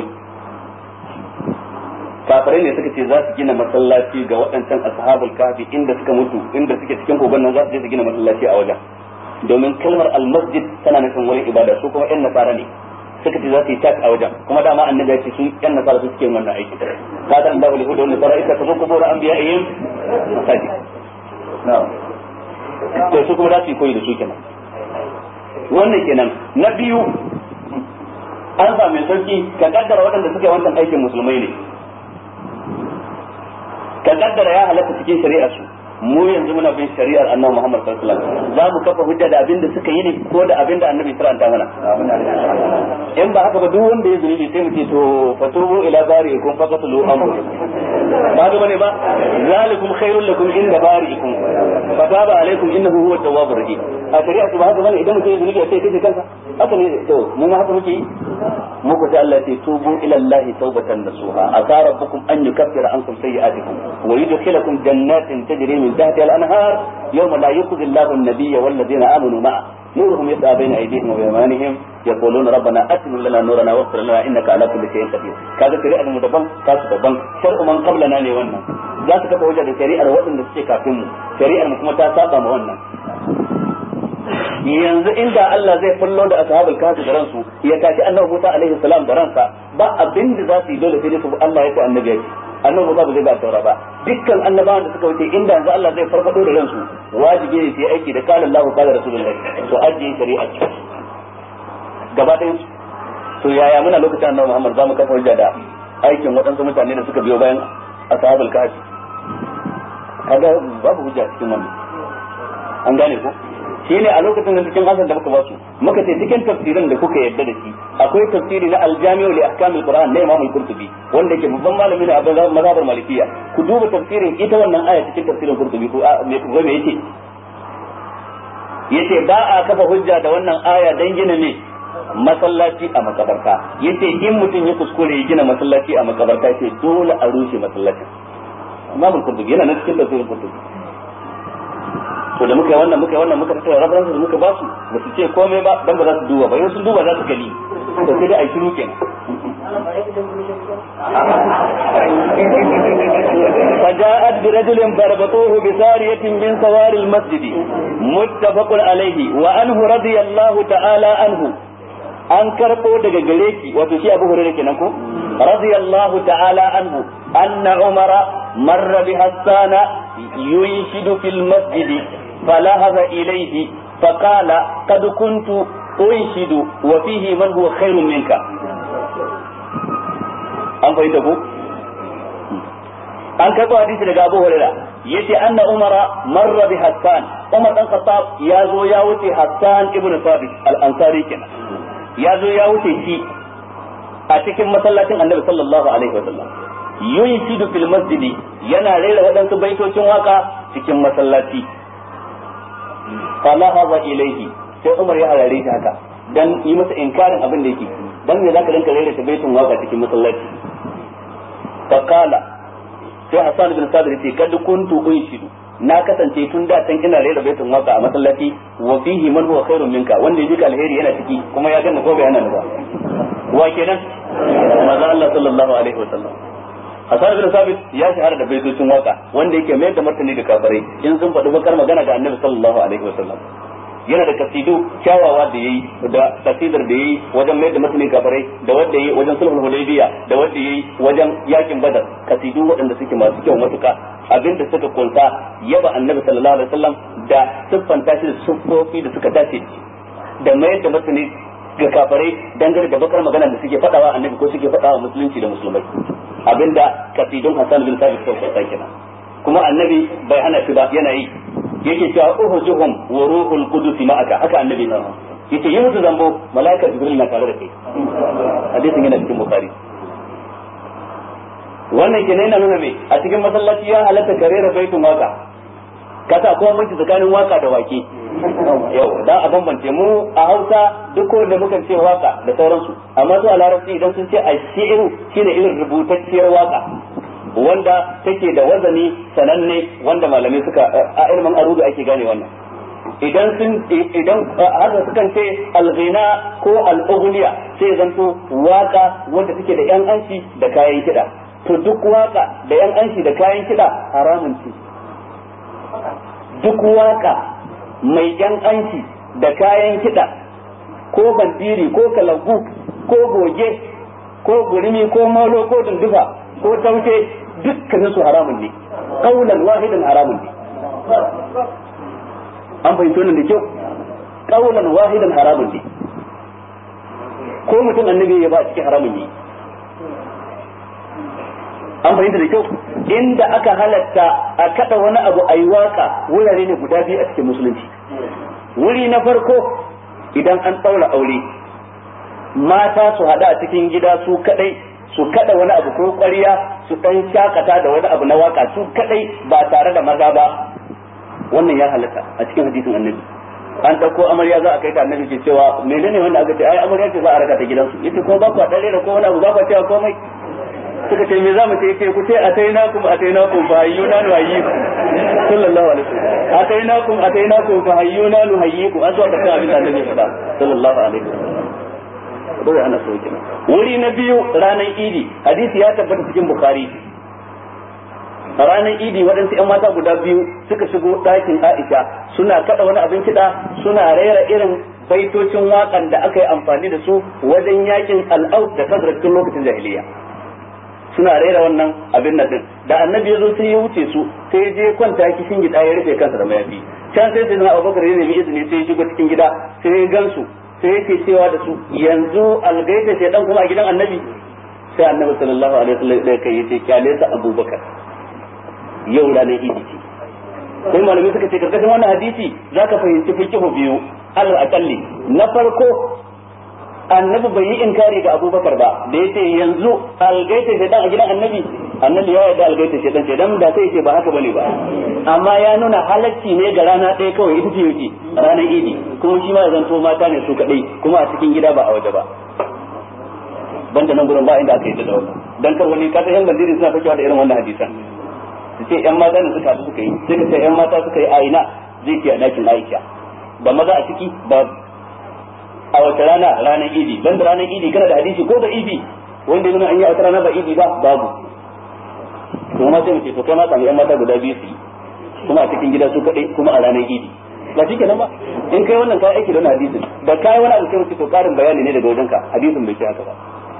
kafirai ne suka ce za su gina masallaci ga waɗancan ashabul kahfi inda suka mutu inda suke cikin kogon nan za su je su gina masallaci a wajen domin kalmar almasjid tana nufin wurin ibada su kuma yan nasara ne suka ce za su yi tak a wajen kuma dama annabi ya ce su yan nasara su suke wannan aiki ka da Allah wal hudu wannan nasara ita ta zo kubur anbiya'ihim masajid na'am to su kuma za su yi koyi da su kenan wannan kenan na biyu an samu sauki ka kaddara waɗanda suke wannan aikin musulmai ne ka kaddara ya halatta cikin shari'a su mu yanzu muna bin shari'ar annabi Muhammad sallallahu alaihi wasallam za mu kafa hujja da abin da suka yi ne ko da abin da annabi faranta mana in ba haka ba duk wanda ya zunubi sai mu ce to fatubu ila bari'ikum faqatlu anfusakum ba ga bane ba zalikum khairul lakum inda bari'ikum fataba alaikum innahu huwa tawwabur rahim a shari'a ba haka bane idan mutum ya zunubi sai kace kansa haka ne to mu ma haka muke yi muku ta Allah sai tubu ila Allah tawbatan nasuha asa rabbukum an yukaffira ankum sayyi'atikum wa yudkhilakum jannatin tajri min tahtiha al-anhar yawma la yukhzi Allahu an-nabiyya wal ladina amanu ma'a nuruhum yas'a bayna aydihim wa biaymanihim yaquluna rabbana atim lana nurana waghfir lana innaka ala kulli shay'in qadir kaga shari'ar mu daban kasu daban shar'u man qablana ne wannan za su kafa hujja da shari'ar waɗanda suke kafin mu shari'ar mu kuma ta saba ma wannan yanzu inda Allah zai fullo da ashabul kahfi da ransu ya tashi annabi Musa alaihi salam da ransa ba abin da za su yi dole sai su Allah ya ce annabi ya ce annabi Musa ba zai ba taura ba dukkan annabawan da suka wuce inda yanzu Allah zai farfado da ransu wajibi ne su yi aiki da qala Allahu qala rasulullahi to ajiye shari'a gaba ɗayan to yaya muna lokacin annabi Muhammad za mu kafa hujja da aikin waɗansu mutane da suka biyo bayan ashabul kahfi kaga babu hujja cikin wannan an gane ko shine a lokacin da cikin hasan da muka ba su muka ce cikin tafsirin da kuka yadda da shi akwai tafsiri na al-Jami' li ahkam al-Qur'an na Imam al-Qurtubi wanda yake babban malami ne a mazhabar Malikiyya ku duba tafsirin ita wannan aya cikin tafsirin Qurtubi ko me yace ba a kafa hujja da wannan aya dan gina ne masallaci a makabarta yace in mutum ya kuskure ya gina masallaci a makabarta yace dole a rushe masallacin Imam al-Qurtubi yana nan cikin tafsirin Qurtubi to da muka yi wannan muka tattara rabaransu da muka basu ba su ce komai ba dan ba za su duba ba yau sun duba za su gani to sai dai a shiru kenan فجاءت برجل فربطوه بسارية من سوار المسجد متفق عليه وعنه رضي الله تعالى عنه an karbo daga gare ki wato shi Abu Hurairah kenan ko radiyallahu ta'ala anhu anna Umara marra bi Hassana yunshidu fil masjid فلهب إليه فقال قد كنت أنشد وفيه من هو خير منك an fahimta ko an karɓo hadisi daga Abu Hurairah yace anna Umara marra bi Hassan Umar dan Khattab ya zo ya wuce Hassan ibn Thabit al-Ansari kenan ya zo ya wuce shi a cikin masallacin Annabi sallallahu alaihi wasallam yunshidu fil masjid yana rera waɗansu baitocin waka cikin masallaci falahaza ilaihi sai Umar ya harare shi haka dan yi masa inkarin abin da yake dan me zaka rinka rera baitun waka cikin masallaci fakala sai Hassan bin Sabir ce kad kuntu unshidu na kasance tun da can ina rera baitun waka a masallaci wa fihi man huwa khairun minka wanda yake alheri yana ciki kuma ya ganna ko bai yana ba wa kenan manzo Allah sallallahu alaihi wasallam Hassan bin Sabit ya shahara da baitocin waka wanda yake mai da martani ga kafirai in sun faɗi bakar magana ga Annabi sallallahu alaihi wasallam yana da kasidu kyawawa da yayi da kasidar da yayi wajen mai da martani kafirai da wanda yayi wajen sulhul hudaybiya da wanda yayi wajen yakin badar kasidu waɗanda suke masu kyau matuka abinda suka kunsa yaba Annabi sallallahu alaihi wasallam da siffanta shi da siffofi da suka dace da mai da martani ga kafirai dangane da bakar magana da suke faɗawa Annabi ko suke faɗawa musulunci da musulmai abinda kasidun Hassan bin Sabit ko kenan kuma Annabi bai hana shi ba yana yi yake cewa uhujuhum wa ruhul qudus ma'aka haka Annabi na yace yi musu zambo malaika Jibril na tare da kai hadisin yana cikin Bukhari wannan kenan yana nuna me a cikin masallaci ya halatta karera baitun waka kasa ko mun tsakanin waka da wake yau dan a bambance mu a Hausa duk da mukan ce waka da sauransu amma su a Larabci idan sun ce ashiru shine irin rubutacciyar waka wanda take da wazani sananne wanda malamai suka a ilmin arudu ake gane wannan idan har sukan ce al-ghina ko al-ughniya sai zanto waka wanda take da yan anshi da kayan kida to duk waka da yan anshi da kayan kida haramun ce duk waka mai yan anshi da kayan kiɗa ko bandiri ko kalangu ko goge ko gurimi ko molo ko dundufa ko taushe dukkanin su haramun ne qaulan wahidan haramun ne an fahimta wannan da kyau qaulan wahidan haramun ne ko mutum annabi ya ba cikin haramun ne an fahimta da kyau inda aka halatta a kada wani abu a yi waka wurare ne guda biyu a cikin musulunci. Wuri na farko idan an ɗaura aure mata su haɗu a cikin gida su kadai su kada wani abu ko ƙwarya su ɗan shakata da wani abu na waka su kadai ba tare da maza ba, wannan ya halatta a cikin hadisin annabi. An ɗauko amarya za a kai ta annabi ke cewa menene wanda aka ce ai amarya ce za a raka ta gidansu, yace ko ba ku a ɗare da ko wani abu ba ku cewa komai, suka ce me za mu ce yace ku ce atainakum fa hayyuna nuhayyikum sallallahu alaihi wasallam atainakum fa hayyuna nuhayyikum an zuwa ka abin da annabi ya faɗa sallallahu alaihi wasallam. dole ana so kenan. Wuri na biyu ranar Idi, hadisi ya tabbata cikin Bukhari. Ranar Idi waɗansu ƴan mata guda biyu suka shigo ɗakin Aisha suna kada wani abin kiɗa suna rera irin baitocin waƙan da aka yi amfani da su wajen yakin al-Aus da Khazraj cikin lokacin jahiliya. Suna rera wannan abin nan din da annabi ya zo sai ya wuce su sai ya je kwanta kishin gida ya rufe kansa da mayafi can sai sai Abubakar ya nemi izini sai ya shigo cikin gida sai ya gansu sai yake cewa da su yanzu algaita shedan kuma a gidan annabi sai annabi sallallahu alaihi wasallam da kai yace kyale sa Abubakar yau ranar Idi ce. Sai malamai suka ce karkashin wannan hadisi zaka fahimci fiqhu biyu alal aqalli. Na farko annabi bai yi inkari ga Abubakar ba da yace yanzu algaita shedan a gidan annabi ya yarda algaita shedan da sai yace ba haka bane ba, amma ya nuna halacci ne ga rana ɗaya kawai ita ce yake ranar Idi, kuma shi ma ya zanto mata ne su kadai kuma a cikin gida ba a waje ba, banda nan gurin ba inda aka yi da wannan dan kar wani kasa yan bandiri suna fakewa da irin wannan hadisan su ce yan mata ne suka yi sai ka ce yan mata suka yi aina zai ce a dakin Aisha ba maza a ciki ba. A wata rana ranar Idi, dan da ranar Idi kana da hadisi ko da Idi wanda yana an yi a wata rana ba Idi ba babu. Kuma sai mu ce to kai ma samu yan mata guda biyu su kuma a cikin gida su kadai kuma a ranar Idi. Ba shi kenan ba in kai wannan kai aiki da wannan hadisin da kai wani abu sai mu ce to karin bayani ne daga wajenka hadisin bai ce haka ba.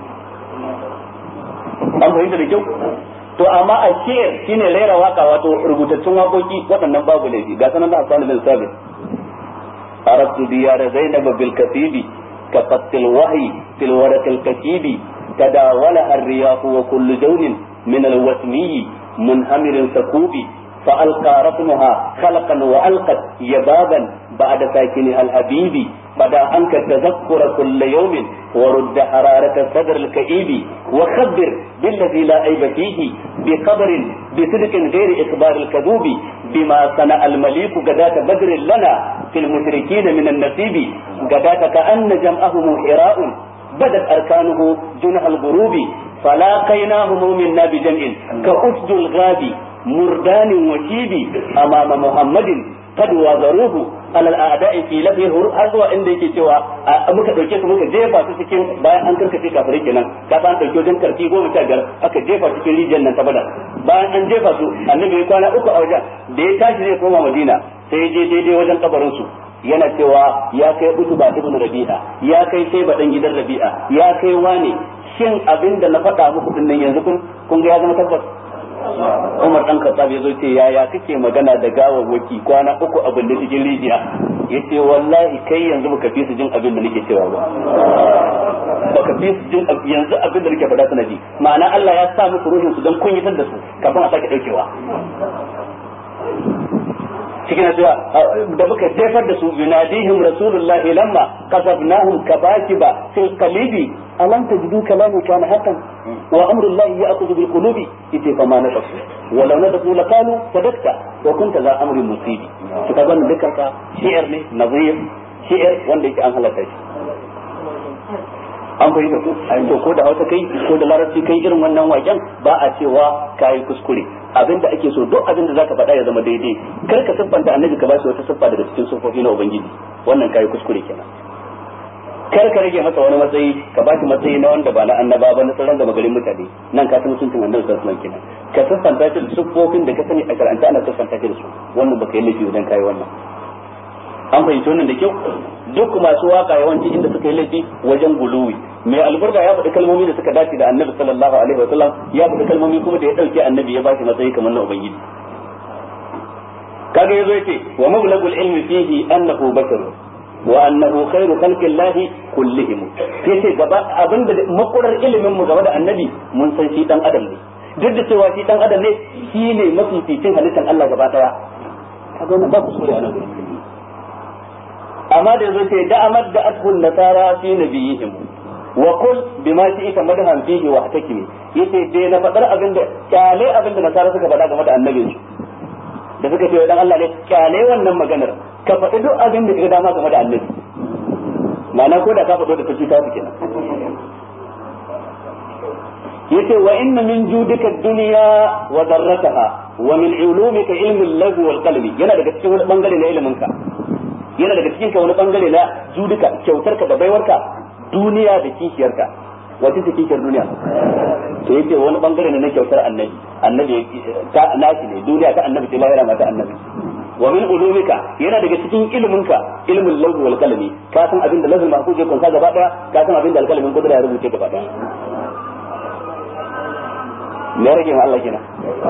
An fahimta da kyau? To amma a shine rera waka wato rubutattun wakoki waɗannan babu laifi ga sanan da Hassan bin Sabit أردت ديار زينب بالكثيب كقط الوحي في الورق الكثيب تداولها الرياح وكل جون من الوسمي منهمر سكوب فألقى رسمها خلقا وألقت يبابا بعد ساكنها الحبيب بدا عنك التذكر كل يوم ورد حرارة الصدر الكئيب وخبر بالذي لا عيب فيه بخبر بصدق غير إخبار الكذوب بما صنع المليك غداة بدر لنا في المشركين من النصيب غداة كأن جمعهم حراء بدت أركانه جنح الغروب فلاقيناهم منا بجمع كأسد الغاب مردان وشيب أمام محمد قد وزروه على الأعداء في لفه har zuwa inda yake cewa muka dauke su muka jefa su cikin bayan an karkace kafirai kenan ka san dauke wajen karfi 15 aka jefa cikin rijiyar nan ta Badar bayan an jefa su annabi ya kwana 3 a wajen da ya tashi zai koma Madina sai ya je daidai wajen kabarin su yana cewa ya kai Utba ibn Rabi'a ya kai sai badan gidan Rabi'a ya kai wane shin abinda na faɗa muku din nan yanzu kun ga ya zama tabbas. Umar dan Khattab ya zo ce yaya kake magana da gawawwaki kwana 3 abin da cikin rijiya yace wallahi kai yanzu baka fi su jin abin da nake cewa ba baka fi su jin yanzu abin da nake faɗa suna ji ma'ana Allah ya sa musu ruhin su dan kunyatar da su kafin a sake daukewa cikin cewa da muka jefar da su yunadihim rasulullahi lamma kasabnahum kabakiba fil qalibi alam tajidu kalamu kana haqqan wa amru allahi ya'khudhu bil qulubi ite fa ma nafas walau nadafu laqalu sadaqta wa kunta za amri musibi to kaga wannan dukkan ka shi'ar ne nazir shi'ar wanda yake an halatta shi an fahimta ko to ko da Hausa kai ko da Larabci kai irin wannan waken ba a cewa kai kuskure abinda ake so duk abinda zaka faɗa ya zama daidai kar ka siffanta annabi ka ba shi wata siffa daga cikin siffofi na ubangiji wannan kai kuskure kenan kar ka rage masa wani matsayi ka ba shi matsayi na wanda ba na annaba ba na tsaron gaba garin mutane nan ka san mutuncin annabi sallallahu alaihi wasallam kenan ka siffanta shi da siffofin da ka sani a karanta ana siffanta shi da su wannan baka yi laifi wajen kai wannan an fahimci wannan da kyau duk masu waka yawanci inda suka yi laifi wajen guluwi mai alburga ya faɗi kalmomi da suka dace da annabi sallallahu alaihi wasallam ya faɗi kalmomi kuma da ya dauke annabi ya bashi matsayi kamar na ubangiji kaga yazo yace wa mablagul ilmi fihi annahu bashar wa annahu khairu khalqillahi kullihim yace gaba abinda makurar ilimin mu game da annabi mun san shi dan adam ne duk da cewa shi dan adam ne shi ne mafificin halittar Allah gaba daya kaga wannan ba kuskure a nan amma da yazo ce da amad da athul nasara fi nabiyihim wa qul bima shi'ta madhan fihi wa hatakimi yace dai na fadar abinda kyale abinda nasara suka faɗa game da annabin su da suka ce dan Allah ne kyale wannan maganar ka faɗi duk abinda kaga dama game da annabi ma'ana ko da ka faɗo da kashi ta kenan yace wa inna min judika ad-dunya wa darrataha wa min ulumika ilmu al-lahu wal qalbi yana daga cikin wani bangare na ilimin ka yana daga cikin ka wani bangare na judika kyautarka da baiwarka duniya da kishiyarka wace ce kishiyar duniya to yace wani bangare ne na kyautar annabi ta nashi ne duniya ta annabi ce lahira ma ta annabi wa min ulumika yana daga cikin iliminka ilmul lahu wal qalbi ka san abin da lazul mahfuz ya kunsa gaba daya ka san abin da alqalamin kudura ya rubuce gaba daya me rage ma Allah kenan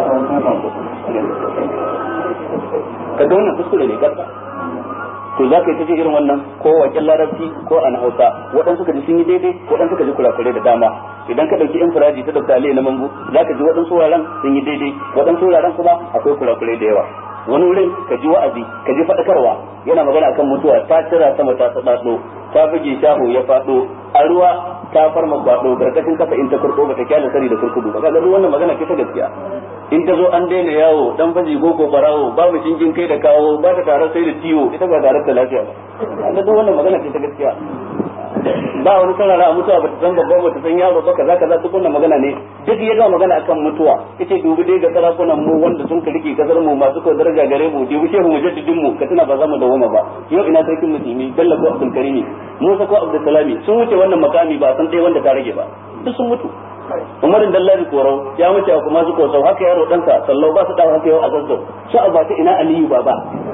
ka ga wannan kuskure ne gaba to za ka yi ta irin wannan ko waken larabci ko an hausa waɗansu ka ji sun yi daidai waɗansu ka ji kurakurai da dama idan ka ɗauki infiraji ta Dr. Ali na Mangu za ka ji waɗansu wuraren sun yi daidai waɗansu wuraren kuma akwai kurakurai da yawa wani wurin ka ji wa'azi ka ji faɗakarwa yana magana akan mutuwa ta cira sama ta saɗaɗo ta buge shaho ya faɗo a ruwa ta farma kwaɗo karkashin kasa in ta kurɗo ba ta kyale sari da kurkudu ba kaga wannan magana ce ta gaskiya in ta zo an daina yawo dan faji gogo barawo babu shingin kai da kawo ba ta tare sai da ciwo ita ba tare da lafiya ba kaga duk wannan magana ce ta gaskiya ba wani sarara a mutuwa ba ta san babba ba ta san yaro ba kaza kaza duk wannan magana ne duk ya ga magana akan mutuwa yace dubi dai ga sarakunan mu wanda sun ka rike kasar mu masu ko daraja gare mu dubi shehu mujaddidin mu ka tuna ba za mu dawoma ba yau ina sarkin musulmi Bello ko Abdul Karimi Musa ko Abdul Salami sun wuce wannan makami ba san dai wanda ta rage ba duk sun mutu Umarin Dallabi Korau ya mutu a kuma zuko sau haka yaro ɗansa sallau ba su dawo haka yau a zazzau su a bata ina Aliyu baba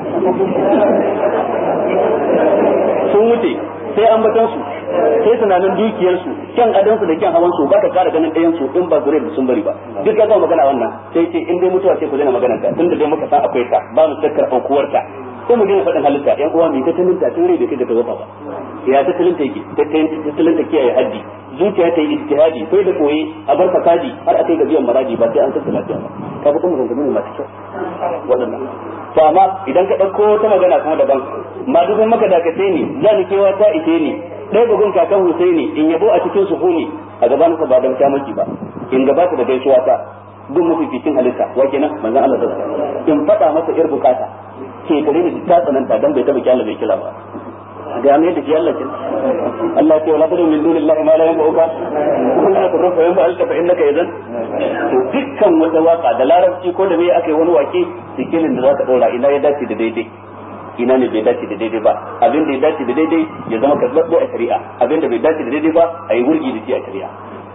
sun wuce sai an batan su sai tunanin dukiyar su kyan adan su da kyan hawan su ba ka kara ganin ɗayan su in ba zure da sun bari ba duk ya zama magana wannan sai ce in dai mutuwa ce ku daina magana ta tunda dai muka san akwai ta ba mu shakkar aukuwar ta sai mu daina faɗin halitta yan uwa mai tattalin ta tun rai da kai da tawafa ba ya tattalin ta yake tattalin ta kiyaye haddi zuciya ta yi ijtihadi kai da koyi a bar fasadi har a kai ga biyan maradi ba sai an tattala lafiya ba ka fi kuma zanzami masu kyau waɗannan to amma idan ka ɗauko ta magana kuma daban ma dukkan maka dakace ne zani kewa ta ike ne ɗaya bugun kakan Husaini in yabo a cikin suhuni a gaban sa ba da maki ba in gabata da gaisuwa ta gun mafificin halitta wa kenan manzon Allah sallallahu alaihi wasallam in faɗa masa ir bukata ke kare ni ta tsananta dan bai taba kyalla bai kila ba ga me da ke Allah kin Allah ya ce wala tadu min dunillahi ma la yanfa'uka kullu tasarrufa yanfa alka fa innaka idan to dukkan wata waka da larabci ko da me akai wani wake sikilin da zaka daura ina ya dace da daidai ina ne bai dace da daidai ba abin da ya dace da daidai ya zama karbabbe a shari'a abin da bai dace da daidai ba a yi wurgi da shi a shari'a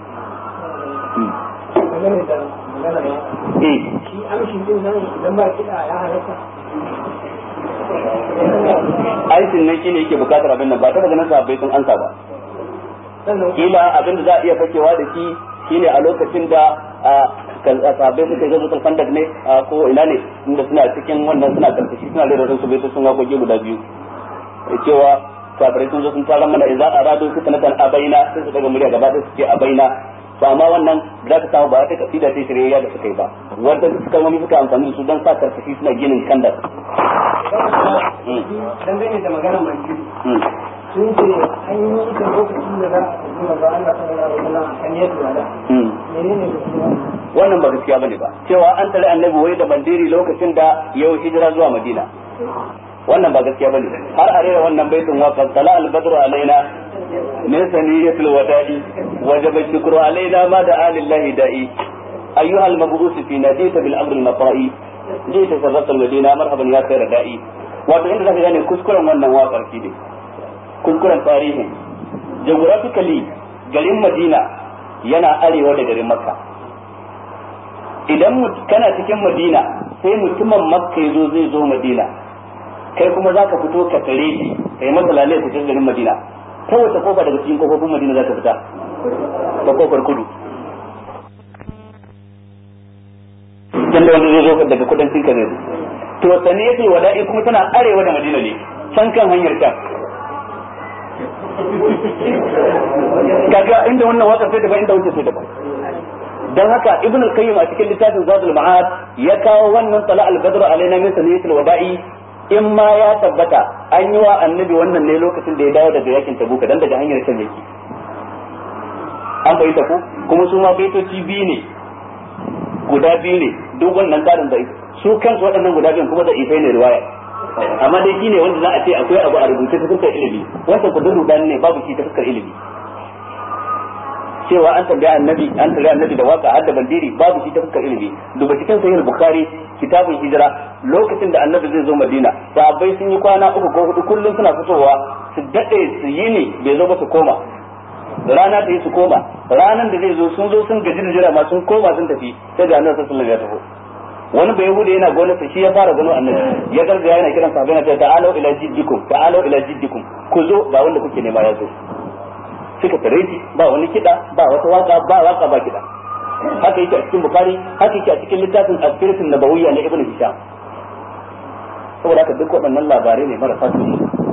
shi amshin din nan idan ba kida ya halatta aikin ne shine yake bukatar abin nan ba ta ganin sahabbai sun ansa ba kila abin da za a iya fakewa da shi shine a lokacin da sahabbai suka yi zuwa fandak ne ko ina ne inda suna cikin wannan suna karkashi suna da su bai sun wakoki guda biyu cewa kafirai sun zo sun fara mana idan aradu fitnatan abaina sai su daga murya gaba da su ce abaina to amma wannan za ka samu ba ta kasida ta shirya da suka yi ba wanda suka wani suka amfani da su don sa karkashi suna ginin kandar dangane da maganar manjiri sun ce an yi ita lokacin da za a tafi maza Allah sallallahu alaihi wasallam kan yadda wala menene wannan ba gaskiya bane ba cewa an tare annabi wai da mandiri lokacin da yau hijira zuwa Madina wannan ba gaskiya bane har a rera wannan baitin wa qad tala al badru alaina min saniyatil wada'i wajaba shukru alaina ma da alillahi da'i ayyuha al mab'us fi nadita bil amr al mata'i jita sarrafa al madina marhaban ya khayra da'i wato inda zaka gane kuskuren wannan waƙar shi ne kuskuren tarihin geographically garin Madina yana arewa da garin Makka idan kana cikin Madina sai mutumin Makka yazo zai zo Madina kai kuma zaka fito ka tare shi kai masa lalle ka cikin garin Madina ta wata kofa daga cikin kofofin Madina zaka fita ta kofar kudu dan da wanda zai zo daga kudancin ka ne to sani yake wada'i kuma tana arewa da Madina ne can kan hanyar ta kaga inda wannan waka sai daban inda wuce sai daban dan haka ibn al-qayyim a cikin littafin zadul ma'ad ya kawo wannan tala al-badr alaina min sanayatil wada'i in ma ya tabbata an yi wa annabi wannan ne lokacin da ya dawo daga yakin tabuka dan daga hanyar kan yake an bayyana ku kuma su ma baitoci biyu ne guda biyu ne duk wannan karin da su kansu waɗannan guda biyun kuma da ifai ne riwaya amma dai shine wanda za a ce akwai abu a rubuce ta fuskar ilimi wannan kudin rudani ne babu shi ta fuskar ilimi cewa an tambaya annabi da waka har da bandiri babu shi ta fuskar ilimi duba cikin sahih bukhari kitabun hijira lokacin da annabi zai zo madina sahabbai sun yi kwana 3 ko 4 kullun suna fitowa su dade su yi ne bai zo ba su koma rana ta yi su koma ranan da zai zo sun gaji da jira ma sun koma sun tafi sai da annabi sallallahu alaihi wasallam ya taho wani bai hude yana gonarsa shi ya fara gano annabi ya gargaya yana kiran sahabbai na ta'alu ila jiddikum ku zo ga wanda kuke nema ya zo suka tare shi ba wani kida ba wata waka ba kida haka yake a cikin bukhari haka yake a cikin littafin al-firatun nabawiyya na ibnu hisham saboda haka duk waɗannan labarai ne marasa tushe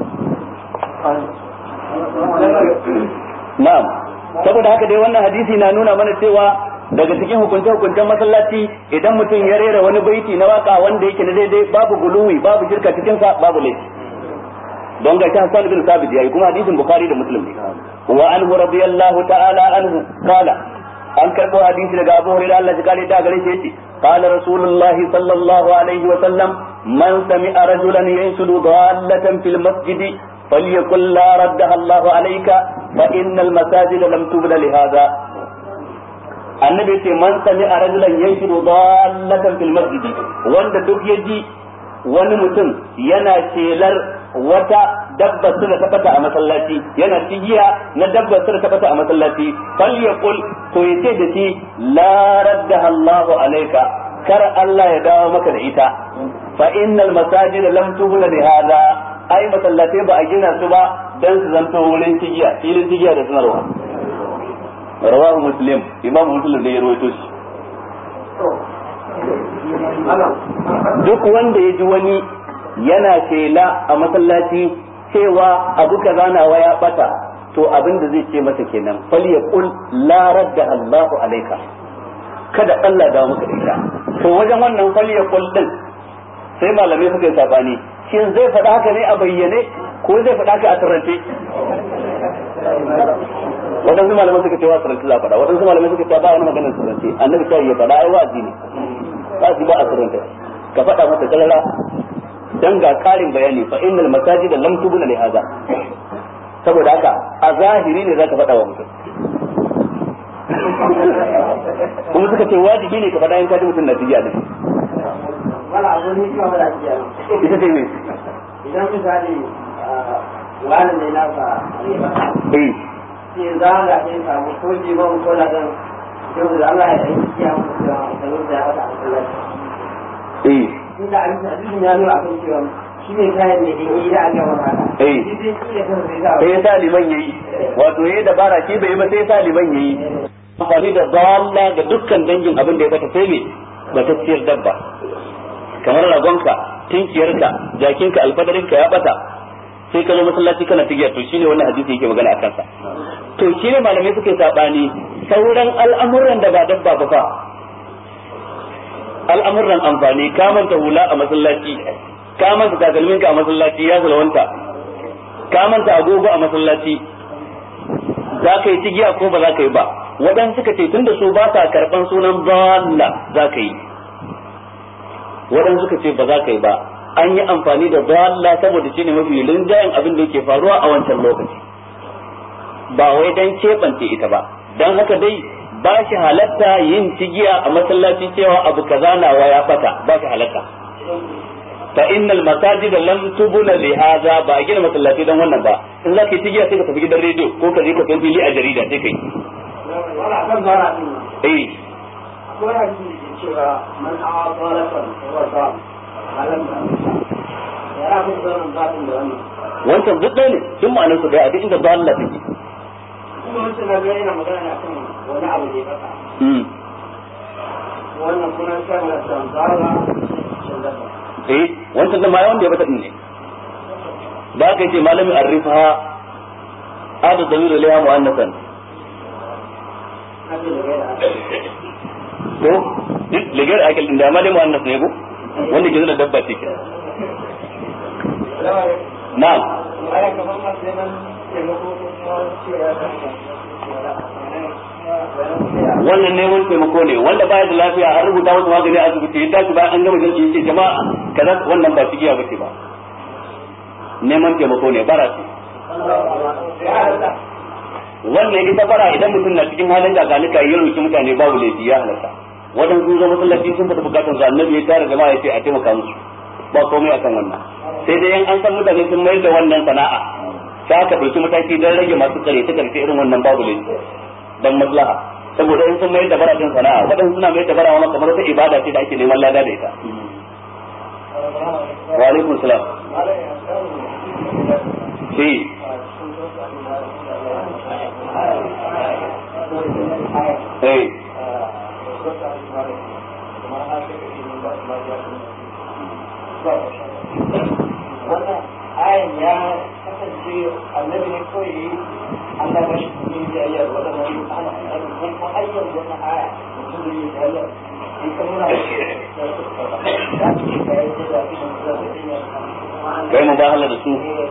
na'am saboda haka dai wannan hadisi na nuna mana cewa daga cikin hukunce-hukuncen masallaci idan mutum ya rera wani baiti na waka wanda yake na daidai babu guluwi babu shirka cikin sa babu laifi don ga Hassan bin Sabit yayi kuma hadisin Bukhari da Muslim ne wa anhu radiyallahu ta'ala anhu qala an karbo hadisi daga Abu Hurairah Allah ya kare ta gare shi yace qala rasulullahi sallallahu alaihi wa sallam man sami'a rajulan yansudu dallatan fil masjid falyakul la raddaha Allahu alayka fa innal masajid lam tubna li hadha annabi ce man sami'a rajulan yansudu dallatan fil masjid wanda duk yaji wani mutum yana celar wata dabba suna tabbata a masallaci yana cigiya na dabba suna tabbata a masallaci falyaqul to yace da shi la raddaha Allahu alayka kar Allah ya dawo maka da ita fa innal masajida lam tubna li hada ai masallatai ba a gina su ba dan su zanto wurin cigiya filin cigiya da sanarwa rawahu muslim imam muslim da ya rawaito shi duk wanda ya ji wani yana shela a masallaci cewa abu kaza nawa ya bata to abin da zai ce masa kenan fal yaqul la radda Allahu alayka kada Allah da maka da ita to wajen wannan fal yaqul din sai malamai suka yi sabani shin zai faɗa haka ne a bayyane ko zai faɗa haka a sirrance wadansu malamai suka ce wa sirrance za faɗa wadansu malamai suka ce ba wani maganar sirrance annabi sai ya faɗa ai wazi ne wazi ba a sirrance ka faɗa masa kalala dan ga karin bayani fa innal masajid lam tubna li hadha saboda haka a zahiri ne zaka faɗa wa mutum kuma suka ce wajibi ne ka faɗa in ka ji mutum na tijiya din wala abu ne kuma wala tijiya ita ce me idan misali wani ne na fa sai za ga sai samu ko jiban ko na dan yau da Allah ya yi tijiya mutum da ya faɗa a Allah inda an ta hadisin ya nuna akan cewa shi ne kayan ne da yi da aka maka sai sa liman yayi wato yayi dabara shi bai ba sai sa liman yayi amfani da dalla ga dukkan dangin abin da ya bata sai me batacciyar dabba kamar ragonka tinkiyarka jakinka alfadarinka ya bata sai ka zo masallaci kana tigiya to shine wannan hadisi yake magana akan sa to shine malamai suke sabani sauran al'amuran da ba dabba ba fa al'amuran amfani ka manta hula a masallaci ka manta takalminka a masallaci ya salwanta ka manta agogo a masallaci za ka yi tigiya ko ba za ka yi ba waɗansu suka ce tunda su ba sa karɓan sunan dalla za ka yi waɗansu suka ce ba za ka yi ba an yi amfani da dalla saboda shine mafi linjayen abin da yake faruwa a wancan lokaci ba wai dan keɓance ita ba dan haka dai ba shi halatta yin cigiya a masallaci cewa abu kaza nawa ya fata ba shi halatta fa innal masajida lam tubuna li hadha ba gina masallaci dan wannan ba in za ka yi cigiya sai ka tafi gidan rediyo ko ka je ka san fili a jarida sai kai akwai hadisi da cewa man a'adalatan wa sa ya rabu zaman batin da wannan wancan duk ɗaya ne duk ma'anar su ɗaya a duk inda dalla take kuma wancan na yana magana ne akan wani abu da ya kasa wannan kuma sai mu san zara wancan da ma wanda ya bata din ne da aka ce malami arrifa hada dalilu liha muannasan to ligar akil din da ma dai muannas ne ko wanda ke zuna dabba ce kenan na'am wannan neman taimako ne wanda baya da lafiya an rubuta masa magani a asibiti ya tashi bayan an gama jinki yace jama'a kaza wannan ba cigiya bace ba neman taimako ne bara ce wannan ita bara idan mutum na cikin halin gaganuka ya roki mutane babu laifi ya halatta wadan sun zo masallaci sun fada bukatun su annabi ya tare jama'a ya ce a taimaka musu ba komai akan wannan sai dai an san mutane sun mayar da wannan sana'a sai aka dauki mataki don rage masu kare ta karfe irin wannan babu laifi dan maslaha saboda in sun mayar da bara din sana'a wadan suna mayar da bara wannan kamar wata ibada ce da ake neman lada da ita wa alaikum salam wannan ayan ya kasance annabi ne koyi Allah ba shi ne da ya wadannan ana ko ayyan wannan aya mutum ne da ya in kamar kai mu ba Allah da su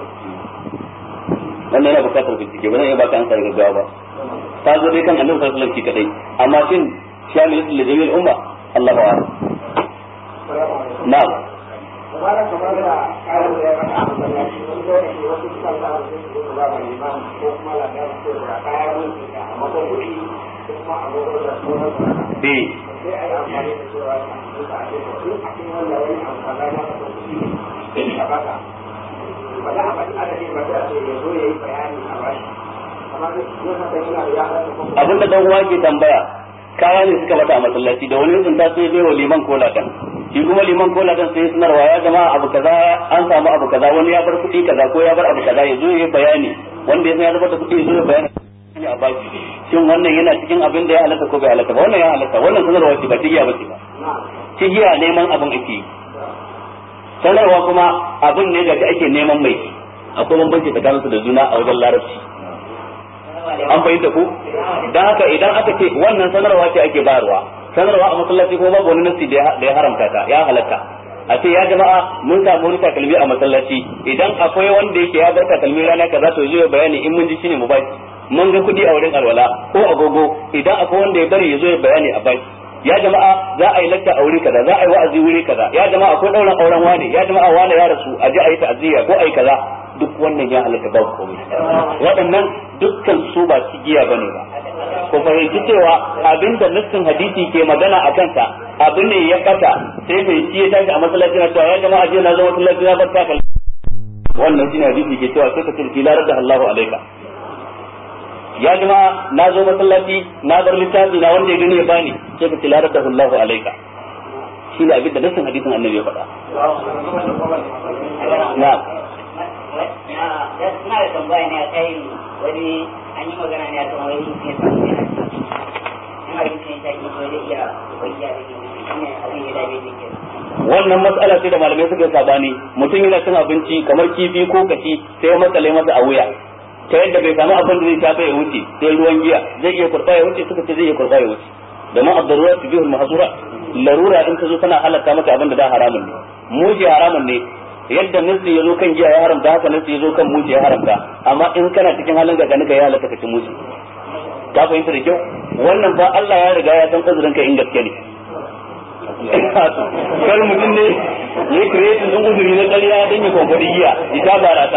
wannan yana bukatar bincike ba zan iya baka ansar gaggawa ba ta zo dai kan annabi sallallahu alaihi wasallam kadai amma shin shamilul lidawil umma Allahu a'lam na'am kamar da kayan da ya raka a masallaci wani da yake wasu sukan sa su su ba mai imam ko kuma la da su da kayan mutu da amma ko kuɗi ko kuma abubuwan da su na sai a yi amfani da cewa su ka ake ko in a cikin wanda wani amfani na ka kuɗi a baka ba za a faɗi adadin ba sai a ce ya zo ya yi bayani a bashi amma yin haka yana da ya halatta abin da dan uwa ke tambaya kaya ne suka mata a masallaci da wani sun ta sai bai wa liman kola kan shi kuma liman kola kan sai sanarwa ya zama abu kaza an samu abu kaza wani ya bar kuɗi kaza ko ya bar abu kaza ya zo ya bayani wanda ya san ya zama da kuɗi ya zo ya bayani a baki shin wannan yana cikin abin da ya halatta ko bai halatta ba wannan ya halatta wannan sanarwa ce ba tigiya ba ce ba tigiya neman abin ake sanarwa kuma abin ne da ake neman mai akwai bambanci tsakaninsu da juna a wajen larabci an fahimta ku dan haka idan aka ce wannan sanarwa ce ake bayarwa sanarwa a masallaci kuma babu wani nasi da ya haramta ta ya halatta a ce ya jama'a mun samu wani takalmi a masallaci idan akwai wanda yake ya bar takalmi rana kaza to zai bayani in mun ji shine mu baki mun ga kuɗi a wurin alwala ko agogo idan akwai wanda ya bari ya zo ya bayani a baki ya jama'a za a yi lakta a wuri kaza za a yi wa'azi wuri kaza ya jama'a akwai dauran auren wane ya jama'a wane ya rasu a je a yi ta'aziyya ko a yi kaza duk wannan ya halatta babu komai waɗannan dukkan su ba cigiya bane ba ko fahimci cewa abinda nassin hadisi ke magana a kansa abin ne ya kasa sai mai shi ya tashi a masallaci na cewa ya jama'a je na zo masallaci na bar takal wannan shine hadisi ke cewa sai ka ce filar da Allahu alaika ya jama'a na zo masallaci na bar littafi na wanda ya gani ya bani sai ka filar da Allahu alaika shine abinda nassin hadisin annabi ya faɗa na'am na da tambaya ne a kai wani an yi magana ne a kan wani ne samu ne a cikin ta yi wani iya bayyana da ke ne abin ya dabe ne ke wannan matsala ce da malamai suka sabani mutum yana cin abinci kamar kifi ko kaci sai ya matsale masa a wuya ta yadda bai samu abin da zai shafa ya wuce sai ruwan giya zai iya kurba ya wuce suka ce zai iya kurba ya wuce domin ad-darurat tubihul mahzura larura in ta zo tana halatta maka abin da da haramun ne muji haramun ne yadda nasi ya zo kan giya ya haramta haka nasi ya zo kan muji ya haramta amma in kana cikin halin gaganuka ya halatta ka ci muji ka fahimta da kyau wannan ba Allah ya riga ya san uzurin ka in gaske ne kar mutum ne ya create din uzuri na ƙarya dan ya konfadi giya ita barata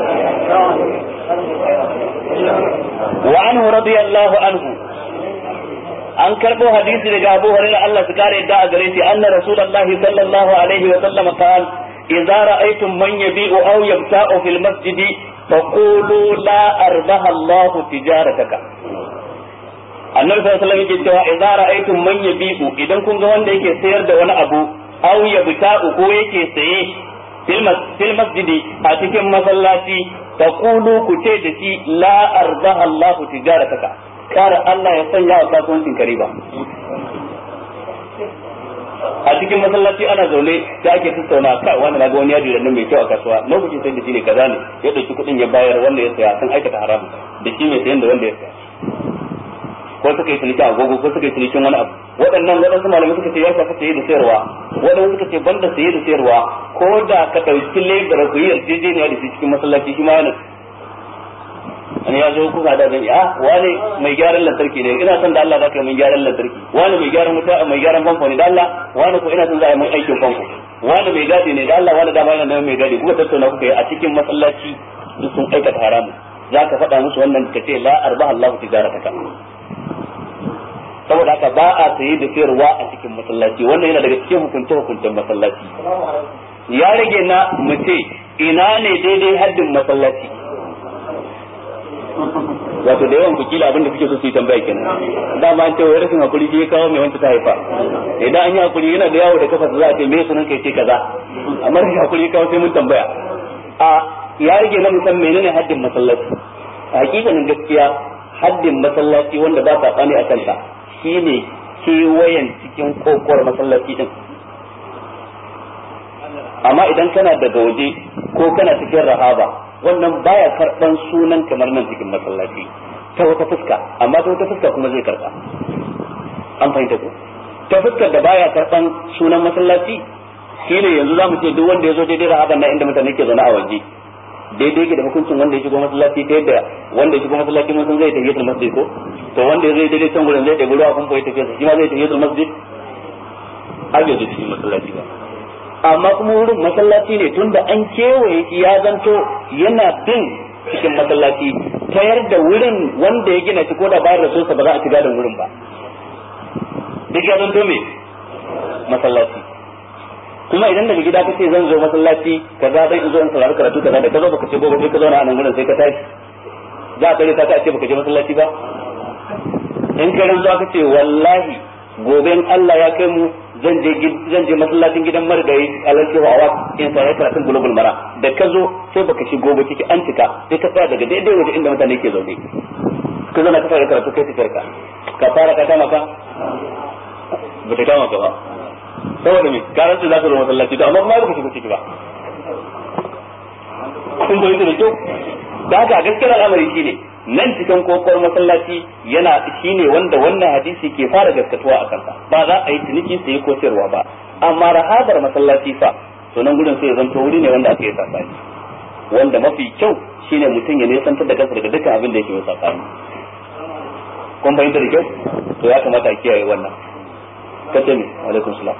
wa anhu radiyallahu anhu an karbo hadisi daga Abu Hurairah Allah su kare yadda a gare shi anna rasulullahi sallallahu alaihi wa sallam qala idza ra'aytum man yabi'u aw yabta'u fil masjid faqulu la arbaha Allah tijarataka annabi sallallahu alaihi wasallam yake cewa idza ra'aytum man yabi'u idan kun ga wanda yake sayar da wani abu aw yabta'u ko yake saye fil masjid a cikin masallaci faqulu ku ce da shi la arbaha Allah tijarataka kar Allah ya sanya wa kasuwancin kariba a cikin masallaci ana zaune sai ake tattauna kai wanda na ga wani yadi da nan mai kyau a kasuwa lokacin sai da shi ne kaza ne ya dauki kuɗin ya bayar wanda ya saya sun aikata haram da shi mai sayan da wanda ya saya ko suka yi ciniki agogo ko suka yi cinikin wani abu waɗansu malamai suka ce ya shafi saye da sayarwa waɗansu suka ce banda saye da sayarwa ko da ka ɗauki lebara ku yi yarjejeniya da shi cikin masallaci shi ma yana wani ya zo kuka da zai wani mai gyaran lantarki ne ina son da Allah za ka yi mai gyaran lantarki wani mai gyaran wuta mai gyaran famfo ne da Allah wani ko ina son za a yi mai aikin famfo wani mai gadi ne da Allah wani dama yana neman mai gadi kuka tattauna kuka yi a cikin masallaci duk sun aikata haramun za ka faɗa musu wannan ka ce la arbaha Allah tijarataka saboda haka ba a saye da sayarwa a cikin masallaci wannan yana daga cikin hukuncen masallaci ya rage na mu ce ina ne daidai haddin masallaci wato da yawan kila abin da suke so su yi tambaya kenan dama an ce wai rashin hakuri shi ya kawo mai wanda ta haifa idan an yi hakuri yana da yawo da kafa za a ce me sunan kai ce kaza amma rashin hakuri ya kawo sai mun tambaya a ya rage na musan menene haddin masallaci a hakikanin gaskiya haddin masallaci wanda ba sa tsani a kanta shine kewayen cikin kokowar masallaci din amma idan kana daga waje ko kana cikin rahaba wannan baya karban sunan kamar nan cikin masallaci ta wata fuska amma ta wata fuska kuma zai karba an fahimta ko ta fuskar da baya karban sunan masallaci shine yanzu zamu ce duk wanda yazo daidai rahaban nan inda mutane ke zaune a waje daidai yake da hukuncin wanda ya shigo masallaci ta yadda wanda ya shigo masallaci mun san zai tahiyatul masjid ko to wanda zai daidai can gurin zai tafi ruwa kun koyi tafiya shi ma zai tahiyatul masjid har ya je cikin masallaci ba amma kuma wurin masallaci ne tunda an kewaye shi ya zanto yana bin cikin masallaci ta yarda wurin wanda ya gina shi ko da bayar da sosa ba za a ci gadon wurin ba duk ya zanto me masallaci kuma idan daga gida kace zan zo masallaci kaza dan in zo in saurari karatu kaza da kazo baka ce gobe sai ka zauna a nan gurin sai ka tashi za ka rika ka ce baka je masallaci ba in ka ran zo ka ce wallahi gobe in Allah ya kai mu zan je masallacin gidan marigayi alalci wa awak in sai karatun bulugul mara da ka zo sai baka shigo ba ciki an cika sai ka tsaya daga daidai waje inda mutane ke zaune ka zo na ka fara karatu kai tafiyar ka fara ka kama ka ba ta kama ka ba saboda me karan su za ka zo masallaci to amma kuma baka shigo ciki ba kun zo da kyau da haka gaskiyar al'amari shine nan cikin kokon masallaci yana shine wanda wannan hadisi ke fara gaskatuwa a kansa ba za a yi ciniki sai ko sayarwa ba amma rahabar masallaci fa to nan gurin sai ya zanto wuri ne wanda aka yi safani wanda mafi kyau shine mutum ya nisantar da kansa daga dukkan abin da yake yi safani kun bayyana da kyau to ya kamata a kiyaye wannan kace ne alaikum salam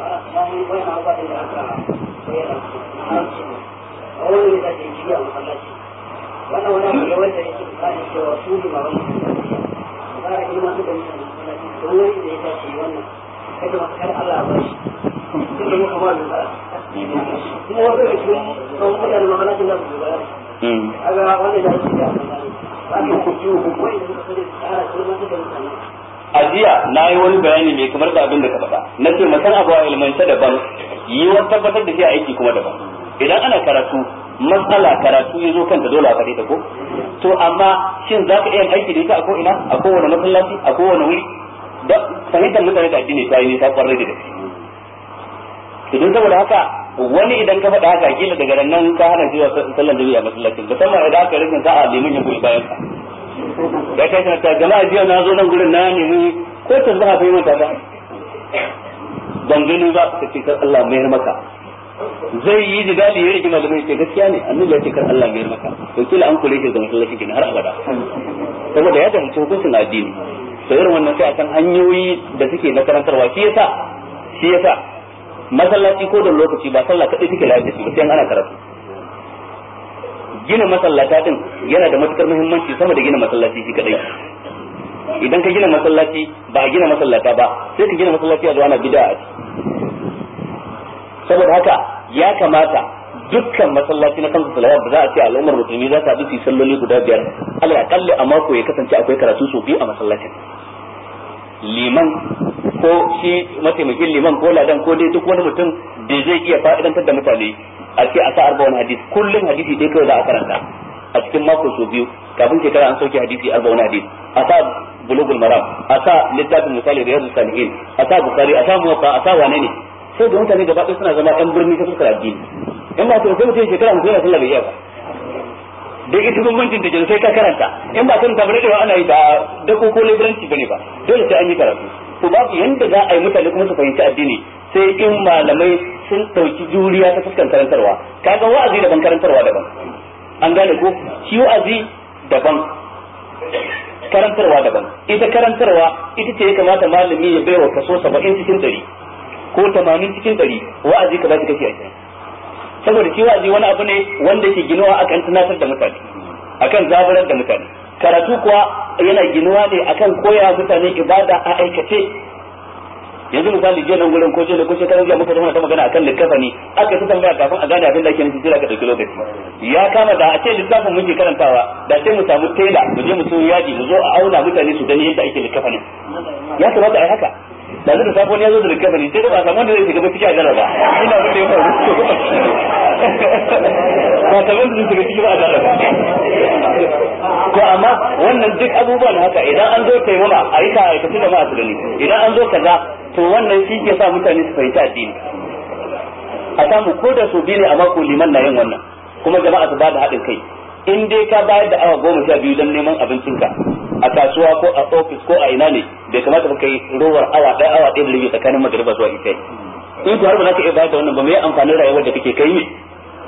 wannan wani abu da wanda yake tsari cewa su ne ba wani ba da ilma su da don wani da ya tashi wannan kaje maka kar Allah ba shi duk da muka ba mu ba kuma wanda ya ce don mutane ma kana da su ba aga wanda da shi da ba ka ji ko wai da suka tsara ilma su da mutane ajiya na yi wani bayani mai kamar da abin da ka faɗa na ce mutan abu a ilmance daban yi wa tabbatar da shi a aiki kuma daban idan ana karatu matsala karatu ya zo kanta dole a faɗi ta ko to amma shin za ka iya aiki da ita a ko'ina a kowane masallaci a kowane wuri da fahimtar mutane da addini ta yi nisa kwarai da gaske idan saboda haka wani idan ka faɗa haka kila daga nan ka hana shi wa sallan jami'a masallacin musamman idan aka rikin sa'a limin ya goyi bayan ka ya kai kana ta jama'a jiya na zo nan gurin na nemi ko ta zuwa kai mata ba ban gani ba ka ce kar Allah mai maka zai yi jidali ya rike malamai ce gaskiya ne annabi ya ce kar Allah mai maka to kila an kula shi da masallaci kenan har abada saboda ya dace hukuncin addini to irin wannan sai a san hanyoyi da suke na karantarwa shi yasa masallaci ko da lokaci ba sallah kadai take lafiya shi ba sai ana karatu gina masallata din yana da matukar muhimmanci sama da gina masallaci shi kadai idan ka gina masallaci ba a gina masallata ba sai ka gina masallaci a zuwa na bid'a saboda haka ya kamata dukkan masallaci na kansu salawat da za a ce al'ummar musulmi za ta bi su salloli guda biyar alal aqalli a mako ya kasance akwai karatu su biyu a masallacin liman ko shi mataimakin liman ko ladan ko dai duk wani mutum da zai iya fa'idantar da mutane a ce a sa 40 hadisi kullum hadisi dai kawai za a karanta a cikin mako su biyu kafin shekara an sauke hadisi 40 hadisi a sa bulugul maram a sa littafin misali riyadus salihin a sa bukhari a sa muwatta a sa wane ne sai da mutane gaba ɗaya suna zama ɗan birni ta fuskar addini in ba to sai mutum shekara mutum yana sallah bai iya ba da ita bambancin da sai ka karanta in ba karanta bare da ana yi ba da ko liberanci bane ba dole sai an yi karatu to babu yanda za a yi mutane kuma su fahimci addini sai in malamai sun dauki juriya ta fuskan karantarwa kaga wa'azi daban karantarwa daban an gane ko shi wa'azi daban karantarwa daban ita karantarwa ita ce ya kamata malami ya baiwa kaso 70 cikin 100 ko 80 cikin 100 wa'azi ka ba shi kashi 20 saboda shi wa'azi wani abu ne wanda yake ginuwa akan tunatar da mutane akan zaburar da mutane karatu kuwa yana ginuwa ne akan koya mutane ibada a aikace yanzu misali je nan gurin ko je ko shekaran jiya muka zama ta magana akan likafani aka ta tambaya kafin a gane abin da ake nufi sai ka dauki lokaci ya kama da a ce littafin muke karantawa da sai mu samu tela mu je mu so yaji mu zo a auna mutane su gani yadda ake likafani ya kamata ai haka da zai safon ya zo da likafani sai da ba samu wanda zai shiga cikin ajara ba ina abin da ya faru ba ta wanda zai shiga cikin ajara ba to amma wannan duk abubuwan haka idan an zo taimama a yi ka aikace da ma'a su gani idan an zo kaza to wannan shi ke sa mutane su fahimci addini a samu ko da su biyu ne a mako liman na yin wannan kuma jama'a su ba da haɗin kai in dai ka bayar da awa 12 don neman abincinka a kasuwa ko a ofis ko a ina ne bai kamata ba kai rowar awa ɗaya da rabi tsakanin magariba zuwa isha in ku har ba za ka iya bayar da wannan ba me amfanin rayuwar da kake kai ne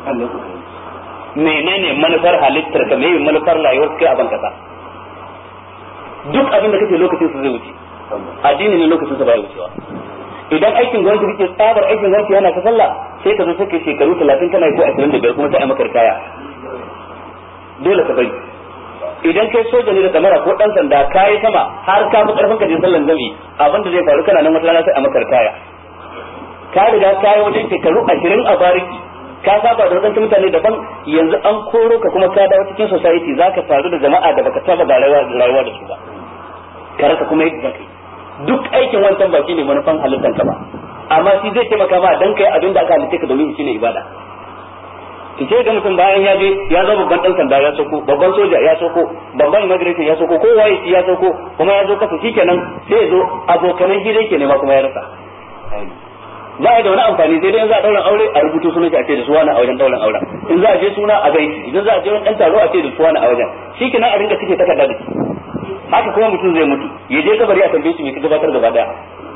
menene manufar halittar ka me manufar rayuwar kai a ban kasa duk abin da kake lokacin su zai wuce addini ne lokacin sa bai wucewa idan aikin gwamnati kake tsabar aikin gwamnati yana ta sallah sai ka zo sai kai shekaru 30 kana ko 25 kuma sai a maka kaya dole ka bari idan kai soja ne da kamera ko dan sanda kai sama har ka fi karfin ka je sallan jami'i abin da zai faru kana nan wata rana sai a maka kaya ka riga kai wajen shekaru 20 a bariki ka saba da wadansu mutane daban yanzu an koro ka kuma ka dawo cikin society zaka faru da jama'a da baka saba da rayuwa da su ba karaka kuma yadda zaka duk aikin wancan baki ne manufan halittar ka ba amma shi zai taimaka ma dan kai abin da aka halitta ka domin shi ne ibada kike ga mutum bayan ya je ya zo babban dan sanda ya soko babban soja ya soko babban immigration ya soko ko waye shi ya soko kuma ya zo kafa shikenan sai ya zo abokanan gida yake ne ma kuma ya rasa ba da wani amfani sai dai in za a daura aure a rubuto sunan shi a ce da suwana a wajen dauran auren in za a je suna a gaiki idan za a je wani dan taro a ce da suwana a wajen shikenan a dinga kike takarda da shi haka kuma mutum zai mutu ya je kabari a tambaye shi me ka gabatar gaba daya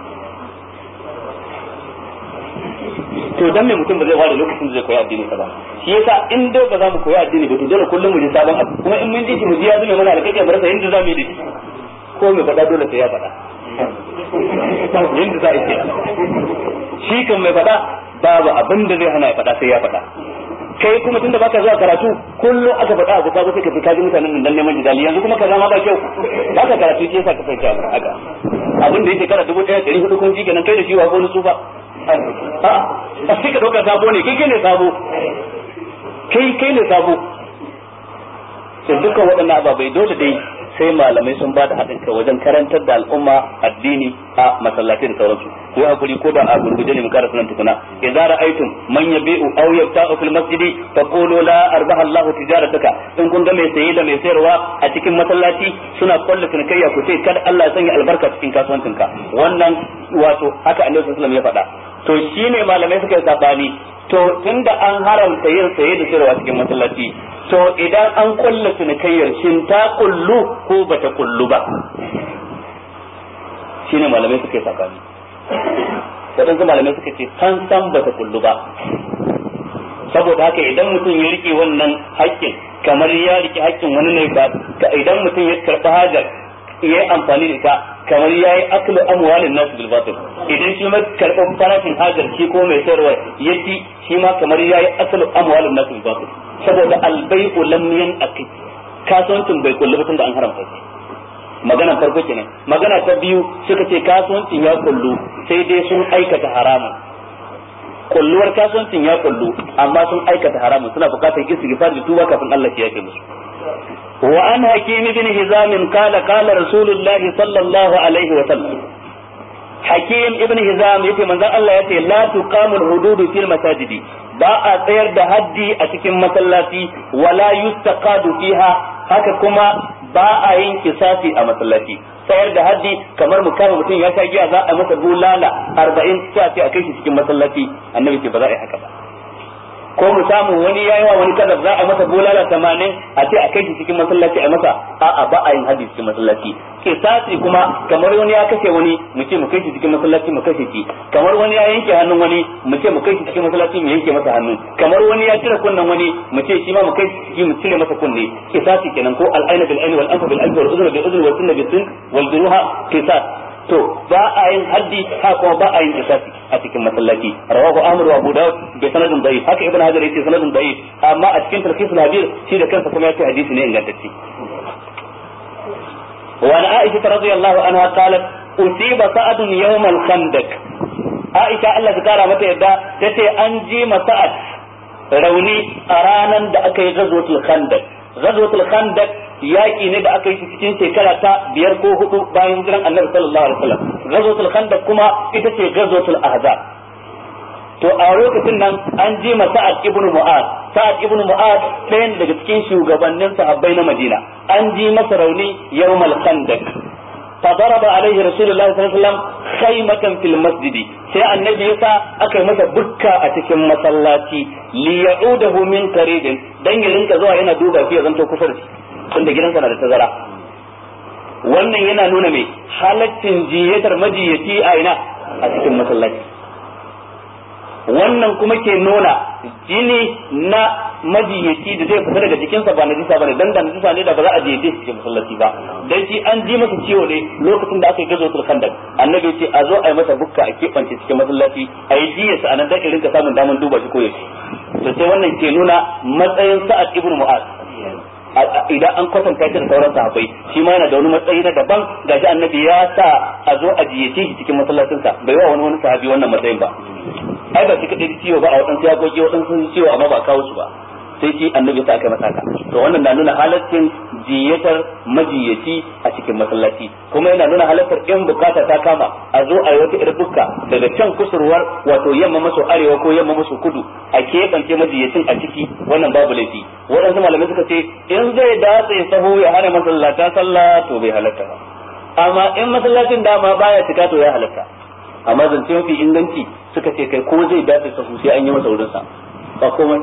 to dan me mutum ba zai ware lokacin da zai koyi addini ba shi yasa in dai ba za mu koyi addini ba to dole kullum mu ji sabon abu kuma in mun ji shi mu ji ya zama mana alƙaƙe bar sa yanda za mu yi da shi ko me faɗa dole sai ya faɗa yanda za a yi shi kan mai faɗa babu abin da zai hana ya faɗa sai ya faɗa kai kuma tunda baka zuwa karatu kullum aka faɗa abu ka zo sai ka fita ji mutanen nan dan neman jidali yanzu kuma kaza ma ba kyau baka karatu shi yasa ka fahimci abu haka abin da yake kara 1400 kun ji kenan kai da shi wa ko su ba a sai ka dauka sabo ne kai ne sabo kai ne sabo sai dukkan waɗannan ababai dole dai sai malamai sun ba da haɗin kai wajen karantar da al'umma addini a masallatai da sauransu ko hakuri ko da a gurguje ne mu karanta nan tukuna idza ra'aytum man yabi'u aw yabta'u fil masjidi faqulu la arbaha Allahu tijarataka in kun ga mai saye da mai sayarwa a cikin masallaci suna kullu cinikayya ku ce kada Allah ya sanya albarka cikin kasuwancinka wannan wato haka Annabi sallallahu alaihi wasallam ya faɗa to shine malamai suka yi sabani to tunda an haramta yin saye da sayarwa cikin masallaci to idan an kulla cinikayyar shin ta kullu ko bata kullu ba shine malamai suka yi sabani wadansu malamai suka ce san bata kullu ba saboda haka idan mutum ya rike wannan haƙƙin kamar ya rike haƙƙin wani ne ba idan mutum ya karɓi hajar ya yi amfani da ita kamar ya yi aklu amwalin nasu bil batil idan shi ma karɓar farashin hajar shi ko mai sayarwa ya ci shi ma kamar ya yi aklu amwalin nasu bil batil saboda albai'u lam yanqi kasuwancin bai kullu ba tunda an haramta shi magana farko kenan magana ta biyu suka ce kasuwancin ya kullu sai dai sun aikata haramun kulluwar kasuwancin ya kullu amma sun aikata haramun suna bukatar istighfar da tuba kafin Allah ya yafe musu وعن حكيم بن هزام قال قال رسول الله صلى الله عليه وسلم حكيم ابن هزام yace manzon Allah yace la tuqamul hudud fil masajidi ba a tsayar da haddi a cikin masallaci wala yustaqadu fiha haka kuma ba a yin kisasi a masallaci tsayar da haddi kamar mutum ya sha giya za a masa bulala 40 sai a kai shi cikin masallaci annabi ce ba za a yi haka ba ko mu samu wani yayi wa wani kadar za a masa bulala 80 a ce a kai shi cikin masallaci a masa a'a ba a yin hadisi cikin masallaci. Kisasi kuma kamar wani ya kashe wani mu ce mu kai shi cikin masallaci mu kashe shi, kamar wani ya yanke hannun wani mu ce mu kai shi cikin masallaci mu yanke masa hannu, kamar wani ya cire kunnen wani mu ce shi ma mu kai shi cikin mu cire masa kunne. Kisasi kenan ko al-ayna bil ayni wal anfa bil anfi wal udhna bil udhni wal sunna bil sun wal duruha qisas. To ba a yin haddi ha kuma ba a yin kisasi a cikin masallaci. Rawahu Ahmad wa Abu Dawud bi sanadin da'if, haka Ibn Hajar yace sanadin da'if, amma a cikin Tarhis al-Habir shi da kansa kuma yace hadisi ne ingantacce. Wa an Aisha radhiyallahu anha qalat usiba Sa'ad yawm al-Khandaq. Aisha Allah ta kara mata yadda tace an ji Sa'ad rauni a ranan da aka yi ghazwatul Khandaq. Ghazwatul Khandaq yaki ne da aka yi cikin shekara ta 5 ko 4 bayan hijiran Annabi sallallahu alaihi wasallam. Ghazwatul Khandaq kuma ita ce Ghazwatul Ahzab. To a lokacin nan an ji Sa'ad ibn Mu'adh. Sa'ad ibn Mu'adh ɗayan daga cikin shugabannin sahabbai na Madina, an ji masa rauni yawmal Khandaq. فضرب عليه رسول الله صلى الله عليه وسلم خيمة في المسجد sai annabi yasa aka yi masa bukka a cikin masallaci li ya'udahu min qaribin dan ya rinka zuwa yana duba shi ya zanto kusa da shi tunda gidansa na da tazara. Wannan yana nuna me halaccin jiyatar majiyaci a ina a cikin masallaci. Wannan kuma ke nuna jini na majiyaci da zai fita daga jikinsa ba najisa bane, dan da najisa ne da ba za a jiyace shi cikin masallaci ba, dan shi an ji masa ciwo ne lokacin da aka yi gazotul khandaq. Annabi ya ce a zo a yi masa bukka a keɓance cikin masallaci a yi jiyarsa a nan dan irin ka samun daman duba shi ko yaushe. To sai wannan ke nuna matsayin Sa'ad ibn Mu'adh idan an kwatanta shi da sauran sahabbai, shi ma yana da wani matsayi na daban. Gashi annabi ya sa a zo a jiyace shi cikin masallacinsa, bai wa wani sahabi wannan matsayin ba. Ai ba shi kadai ciwo ba, a wadansu ya goge wadansu ciwo amma ba kawo su ba, sai shi annabi sa aka masa haka. To wannan na nuna halaccin jiyatar majiyaci a cikin masallaci, kuma yana nuna halattar in bukata ta kama a zo a yi wata irin bukka daga can kusurwar wato yamma maso arewa ko yamma maso kudu a keɓance majiyacin a ciki, wannan babu laifi. Waɗansu malamai suka ce in zai datse sahu ya hana masallata sallah to bai halatta ba, amma in masallacin dama baya cika to ya halatta. Amma zance mafi inganci suka ce kai ko zai dace sahu sai an yi masa wurin sa ba komai.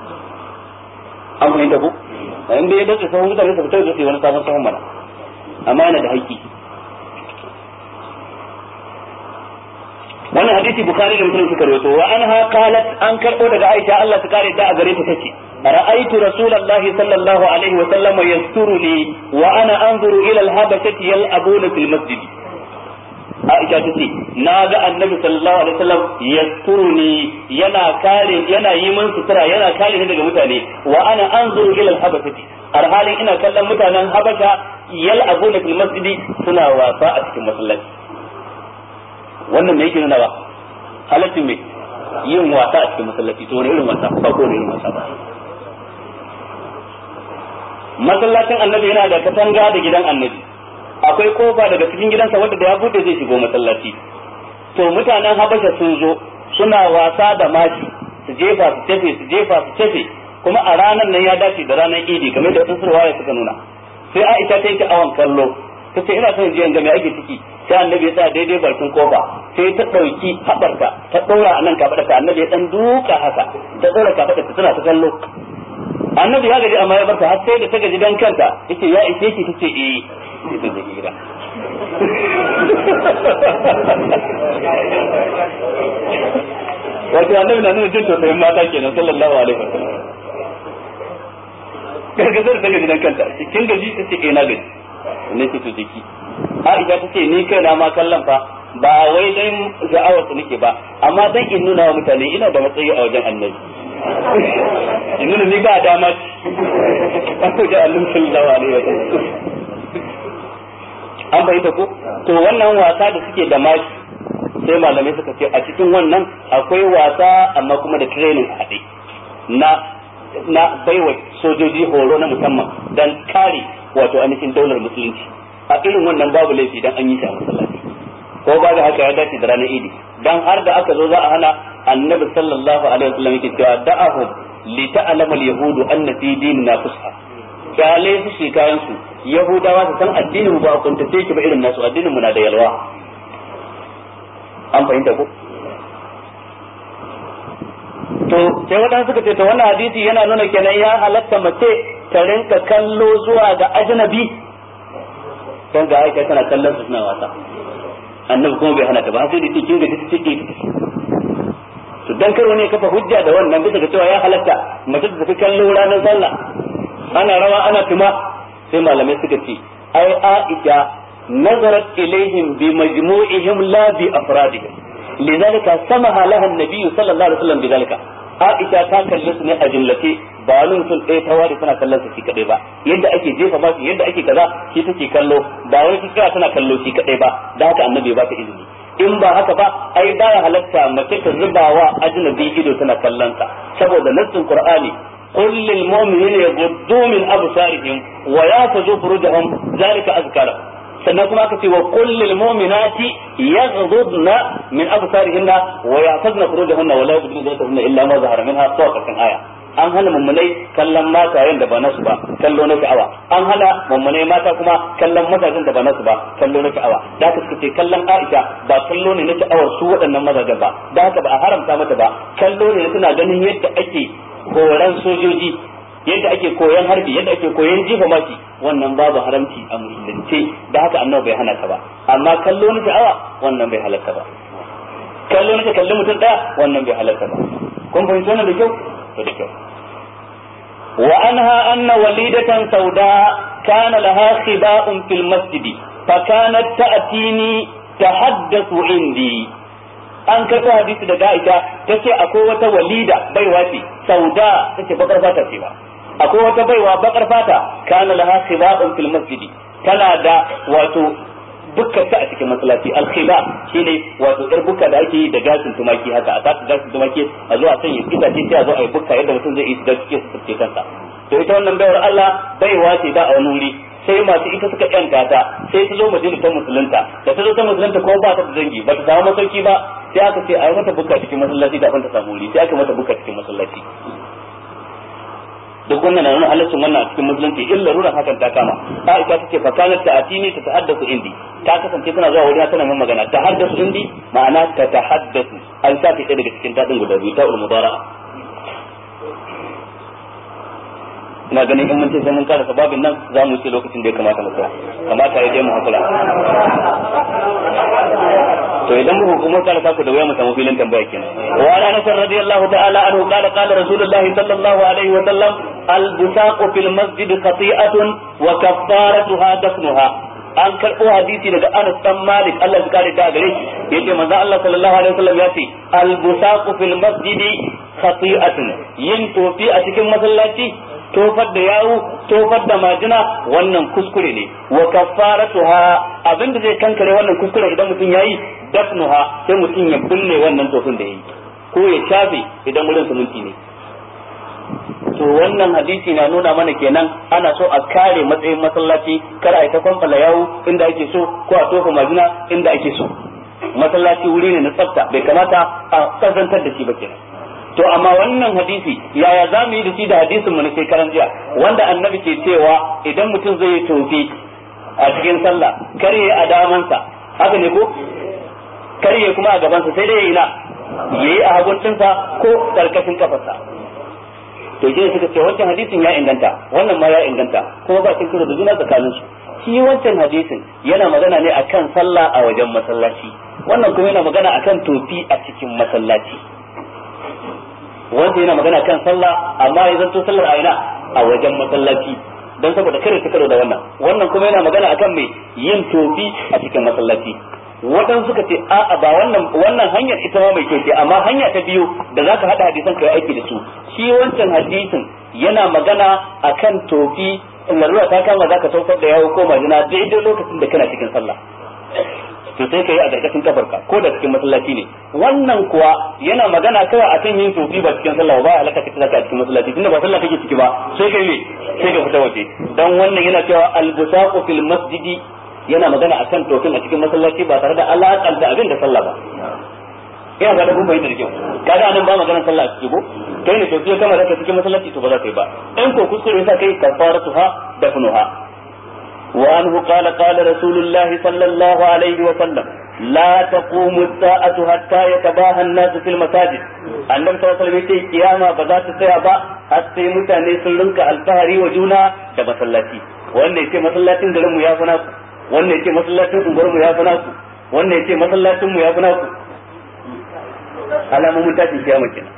An fahimta ko in bai dace sahu mutane su fitar da su wani sabon sahun mana, amma yana da haƙƙi. Wannan hadisi Bukhari da Muslim suka rawaito. Wa anha qalat, an karbo daga Aisha Allah ta kare da a gare ta tace ra'aytu rasulullahi sallallahu alaihi wa sallam yasturuni wa ana anzuru ila al-habashati yal'abuna fil masjid. Aisha ta ce na ga annabi sallallahu alaihi wasallam yasturuni yana yi min sutura, yana kare ni daga mutane, wa ana anzuru ila al-habashati arhalin ina kallon mutanen Habasha yal'abuna fil masjidi suna wasa a cikin masallaci. Wannan me yake nuna ba halaccin me yin wasa a cikin masallaci. To wani irin wasa ba ko irin wasa ba. Masallacin annabi yana da katanga da gidan annabi, akwai kofa daga cikin gidansa wanda da ya bude zai shigo masallaci. To mutanen Habasha sun zo suna wasa da mashi, su jefa su tafe, su jefa su tafe, kuma a ranar nan ya dace da ranar Idi kamar da wasu riwaya suka nuna. Sai Aisha ta yi awan kallo, ta ce ina son je ga me ake ciki. Sai annabi ya tsaya daidai bakin kofa, sai ta dauki habarta ta dora a nan kafadarta, annabi ya dan duka haka ta dora kafadarta tana ta kallo. Annabi ya gaji amma ya barta har sai da ta gaji dan kanta, yace ya ishe ki, tace eh sai ta gida. Wato annabi na nuna jin tausayin mata kenan sallallahu alaihi wasallam. Kaga sai ta gaji dan kanta, kin gaji, tace eh na gaji. Ne ce to jiki. Aisha ta ce ni kai na ma kallon fa ba wai dan sha'awar su nake ba, amma dan in nuna wa mutane ina da matsayi a wajen annabi. In nuna ni ba dama ko da Allah sallallahu alaihi wasallam. An bayyana ko to wannan wasa da suke da mashi, sai malamai suka ce a cikin wannan akwai wasa amma kuma da training a haɗe na baiwa sojoji horo na musamman dan kare wato ainihin daular musulunci. A irin wannan babu laifi dan an yi shi a masallaci, ko ba da haka ya dace da ranar Idi. Dan har da aka zo za a hana, annabi sallallahu alaihi wasallam yake cewa da'ahum li ta'lama al-yahudu anna fi dinina fusha. Kyale su shi kayan su, Yahudawa su san addinin mu ba a kuntace ki ba irin nasu, addinin mu na da yalwa. An fahimta ko? to sai wadansu suka ce to wannan hadisi yana nuna kenan ya halatta mace ta rinka kallo zuwa ga ajnabi dan ga aika tana kallon su suna wasa annabi kuma bai hana ta ba sai da cikin ga take to dan kar wani ya kafa hujja da wannan bisa ga cewa ya halatta mace ta tafi kallo ranar sallah ana rawa ana tuma sai malamai suka ce ai Aisha nazarat ilaihim bi majmu'ihim la bi afradihim lidhalika samaha laha an-nabiy sallallahu alaihi wasallam bidhalika Aisha ta kalle su ne a jumlace ba wani mutum ɗaya ta ware tana kallon su shi kadai ba yadda ake jefa ba yadda ake kaza shi take kallo ba wai ta tana kallo shi kadai ba da haka annabi ba ta izini in ba haka ba ai baya halatta mace ta zubawa ajnabi ido tana kallon sa saboda nassin Qur'ani قل للمؤمنين يغضوا من أبصارهم ويحفظوا فروجهم ذلك أزكى لهم sannan kuma aka ce wa kullil mu'minati yaghdudna min absarihinna wa yahfazna furujahunna wa la yubdina zinatahunna illa ma zahara minha sawqatan aya an hana mummunai kallon mata yayin da ba nasu ba kallo na sha'awa an hana mummunai mata kuma kallon mazajen da ba nasu ba kallo na sha'awa da haka suka ce kallon Aisha ba kallo ne na sha'awar su waɗannan mazajen ba da haka ba a haramta mata ba kallo ne suna ganin yadda ake horan sojoji yadda ake koyan harbi yadda ake koyan jifa maki wannan babu haramci a musulunci da haka annabi bai hana ka ba amma kallo na sha'awa wannan bai halatta ba kallo na kalli mutum daya wannan bai halatta ba kun fahimci wannan da kyau to da kyau wa anha anna walidatan sauda kana laha khiba'un fil masjid fa kanat ta'tini tahaddathu indi an karɓo hadisi daga Aisha tace akwai wata walida baiwa ce sauda tace bakar fata ce ba akwai wata baiwa bakar fata kana laha khiba'un fil masjid tana da wato bukka ta a cikin masallaci al-khiba shine wato ir bukka da ake yi da gashin tumaki haka a saka gashin tumaki a zo a sanya itace sai a zo a yi bukka yadda mutum zai yi da cikin su tsike kansa to ita wannan baiwar Allah baiwa ce da a wani wuri sai masu ita suka yanta ta sai ta zo majalisar musulunta da ta zo ta musulunta ko ba ta da dangi ba ta samu masauki ba sai aka ce ai mata bukka cikin masallaci kafin ta samu wuri sai aka mata bukka cikin masallaci duk wannan na nuna halaccin wannan a cikin musulunci illa ruran hakan ta kama Aisha tace fa kanat ta'atini ta tahaddathu indi ta kasance tana zuwa wurin tana min magana tahaddathu indi ma'ana ta tahaddathu an sa ta daga cikin dadin guda biyu ta mudara'a ina ganin in mun ce sai mun karasa babin nan za mu ce lokacin da ya kamata mu tsaya kamata ya je mu hakura to idan mu hukumar karasa ku da waya mu samu filin tambaya kenan wa ana nasar radiyallahu ta'ala anhu qala rasulullah sallallahu alaihi wa sallam al-busaqu fil masjid khati'atun wa kaffaratuha dafnuha an karbo hadisi daga Anas dan Malik Allah ya kare ta gare shi yace manzo Allah sallallahu alaihi wa sallam ya ce al-busaqu fil masjid khati'atun yin tofi a cikin masallaci tofar da yawu tofar da majina wannan kuskure ne wa kaffaratuha abinda zai kankare wannan kuskure idan mutum yayi dafnuha sai mutum ya binne wannan tofin da yayi ko ya shafe idan wurin suminti ne to wannan hadisi na nuna mana kenan ana so a kare matsayin masallaci kar a yi ta kwamfala yawu inda ake so ko a tofa majina inda ake so masallaci wuri ne na tsafta bai kamata a kazantar da shi ba kenan to amma wannan hadisi yaya za mu yi da shi da hadisin mu na shekaran jiya wanda annabi ke cewa idan mutum zai yi tofi a cikin sallah karye a damansa haka ne ko karye kuma a gabansa sai dai ina yayi a haguncinsa ko karkashin kafarsa to shi suka ce wancan hadisin ya inganta wannan ma ya inganta kuma ba cin karo da juna tsakanin su shi wancan hadisin yana magana ne akan sallah a wajen masallaci wannan kuma yana magana akan tofi a cikin masallaci wanda yana magana kan sallah amma ya zanto sallar a ina a wajen masallaci don saboda kare ta karo da wannan kuma yana magana akan mai yin tofi a cikin masallaci wadan suka ce a'a ba wannan hanyar ita ma mai kyau ce amma hanya ta biyu da zaka hada hadisan kai aiki da su shi wancan hadisin yana magana akan tofi larura ta kama zaka saukar da yawo ko majina daidai lokacin da kana cikin sallah to sai kai a gargashin kafarka ko da cikin masallaci ne wannan kuwa yana magana kawai akan yin tofi ba cikin sallah ba halaka kace zaka a cikin masallaci tunda ba sallah kake ciki ba sai kai ne sai ka fita waje dan wannan yana cewa al-busaqu fil masjidi yana magana akan tofin a cikin masallaci ba tare da alaƙar da abin da sallah ba ina ga da kun bayyana da kyau kaga anan ba maganar sallah a ciki ko kai ne tofi kamar zaka cikin masallaci to ba za ka yi ba in ko kuskure yasa kai kafaratuha dafnuha وعنه قال رسول الله صلى الله عليه وسلم la taqumu as-sa'atu hatta yatabaha an-nasu fil masajid annabi sallallahu alaihi wasallam kiyama ba za ta tsaya ba har sai mutane sun rinka alfahari wa juna da masallaci wannan yace masallacin garin mu ya fi naku wannan yace masallacin unguwar mu ya fi naku wannan yace masallacin mu ya fi naku alamomin tashin kiyama kenan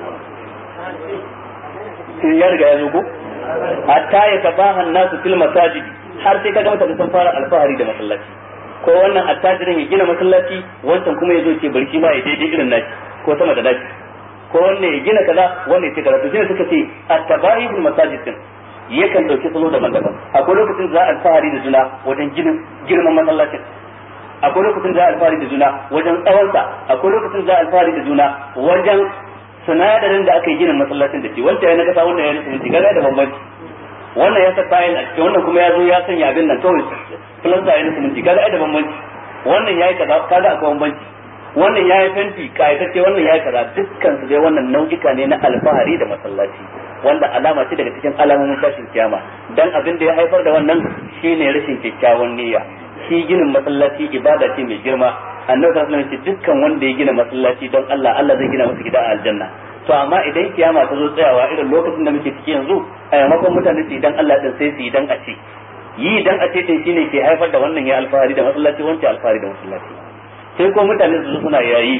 sun ya riga ya zo ko hatta yatabaha an-nasu fil masajid har sai kaga mutane sun fara alfahari da masallaci ko wannan attajirin ya gina masallaci wancan kuma ya zo ce bari shi ma ya daidai irin nashi ko sama da nashi ko wannan ya gina kaza wannan ya ce kaza to shine suka ce at-tabayyul masajid din yakan dauki salo daban-daban akwai lokacin za a alfahari da juna wajen girman masallacin akwai lokacin za a alfahari da juna wajen tsawonsa akwai lokacin za a alfahari da juna wajen sinadarin da aka yi ginin masallacin da shi wanda ya na kasa wannan ya nufi gaza da bambanci wannan ya sa tayin a cikin wannan kuma ya zo ya sanya abin nan kawai filasta ya nufi minti kaga ai da bambanci wannan yayi kaza kaga akwai bambanci wannan yayi fenti kayatacce wannan yayi kaza dukkan su dai wannan nau'ika ne na alfahari da masallaci wanda alama ce daga cikin alamomin tashin kiyama dan abin da ya haifar da wannan shine rashin kyakkyawan niyya shi ginin masallaci ibada ce mai girma annabi sallallahu alaihi wasallam ce dukkan wanda ya gina masallaci don Allah Allah zai gina masa gida a aljanna to amma idan kiyama ta zo tsayawa irin lokacin da muke ciki yanzu a yamakon mutane su idan Allah din sai su idan a ce yi dan a ce din shine ke haifar da wannan ya alfahari da masallaci wancan alfahari da masallaci sai ko mutane su suna yayi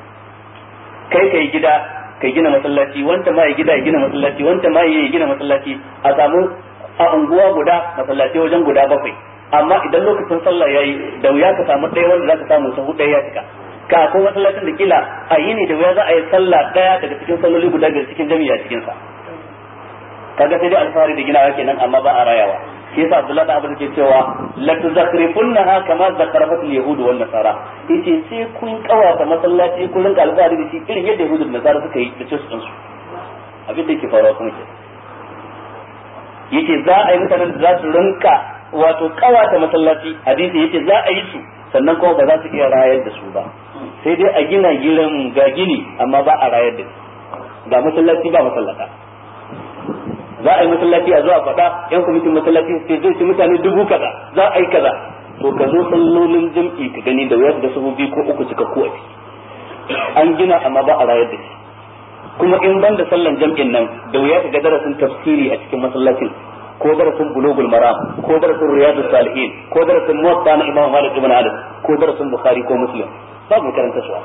kai gida kai gina masallaci wancan ma ya gida ya gina masallaci wancan ma ya gina masallaci a samu a unguwa guda masallaci wajen guda 7 amma idan lokacin sallah yayi da wuya ka samu ɗaya wanda zaka samu sahu ɗaya ya cika ka ko masallacin da kila a yini da wuya za a yi sallah ɗaya daga cikin salloli guda biyar cikin jami'a cikin sa kaga sai dai alfahari da ginawa kenan amma ba a rayawa shi yasa Abdullah da Abu ke cewa la tuzakrifunha kama zakarafat al-yahud wal nasara yace sai kun kawata masallaci kun rinka alfahari da shi irin yadda yahudu da nasara suka yi da su din su abin da yake faruwa kuma ke yace za a yi mutanen da za su rinka wato kawata masallaci hadisi yace za a yi su sannan kuma ba za su iya rayar da su ba sai dai a gina gidan ga gini amma ba a rayar da su ga masallaci ba masallata za a yi masallaci a zuwa faɗa yan kwamitin masallaci sai zai ci mutane 1000 kaza za a yi kaza to ka zo sallolin jam'i ka gani da wayar da sahu 2 ko 3 cika ko a an gina amma ba a rayar da shi kuma in ban da sallan jam'in nan da wuya ka ga darasin tafsiri a cikin masallacin ko darasin bulugul maram ko darasin riyadus salihin ko darasin muwatta na imam malik ibn anas ko darasin bukhari ko muslim babu karanta su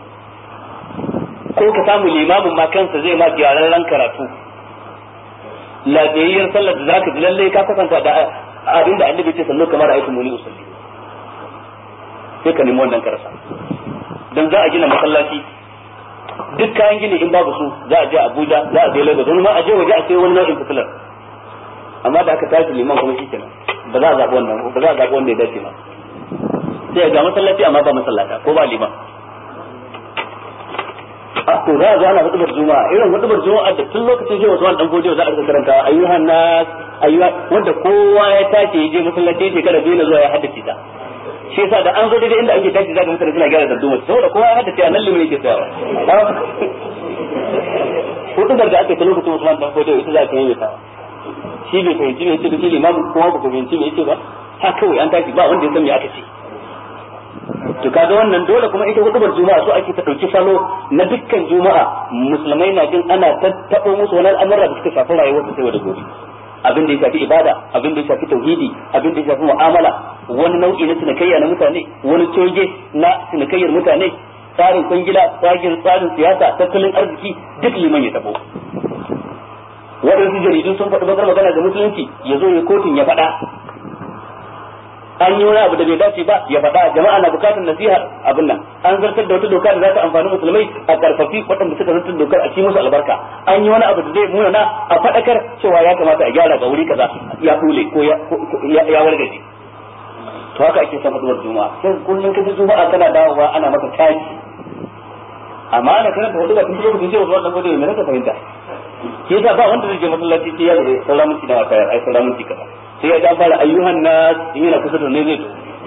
ko ka samu limamin ma kansa zai ma gyararren karatu lafiyayyar sallar da zaka ji lalle ka kasanta da abin da annabi ce sallu kamar ayatu muni usalli sai ka nemi wannan karasa dan za a gina masallaci duk kayan gini in babu su za a je Abuja za a je Lagos wani ma a je waje a sai wani nau'in fitilar amma da aka tashi liman kuma shikenan ba za a zaɓi wannan ba za a zaɓi wanda ya dace ba sai ga masallaci amma ba masallata ko ba liman to za a zo ana hudubar juma'a irin hudubar juma'a da tun lokacin jiya wasu dan godiyo za a rika karanta ayyuhan nas wanda kowa ya tashi ya je masallaci shekara 2 na zuwa ya haddace ta shi yasa da an zo daidai inda ake tashi zaka mutane suna gyara darduma saboda kowa ya haddace a nan limin yake tsayawa hudubar da aka yi ta lokacin Usman dan godiyo ita za ka yi ta shi bai fahimci me yace da shi limamin kuma ba ku fahimci me yace ba ha kawai an tashi ba wanda ya san me aka ce to kaga wannan dole kuma ita hudubar juma'a so ake ta dauki salo na dukkan juma'a musulmai na jin ana tattabo musu wani al'amura da suka shafi rayuwar su sai da gobe abin da ya shafi ibada abin da ya shafi tauhidi abin da ya shafi mu'amala wani nau'i na cinikayya na mutane wani coge na cinikayyar mutane tsarin kwangila tsarin siyasa tattalin arziki duk liman ya tabo waɗansu jaridun sun faɗi bakar magana ga musulunci ya zo ya kotun ya faɗa an yi wani abu da bai dace ba ya faɗa jama'a na bukatar nasihar abin nan an zartar da wata doka da za ta amfani musulmai a karfafi waɗanda suka zartar dokar a ci musu albarka an yi wani abu da zai munana a faɗakar cewa ya kamata a gyara ga wuri kaza ya kule ko ya wargaje to haka ake son faɗuwar juma'a sai kullum ka ji juma'a kana dawowa ana maka tashi amma ana karanta hudu ba tun lokacin sai wasu wannan gode mai naka fahimta shi yasa ba wanda zai je masallaci sai ya ga sauran minti da wata ai sauran minti kaza sai ya ga fara ayyuhan nas in yana kusa da ne zai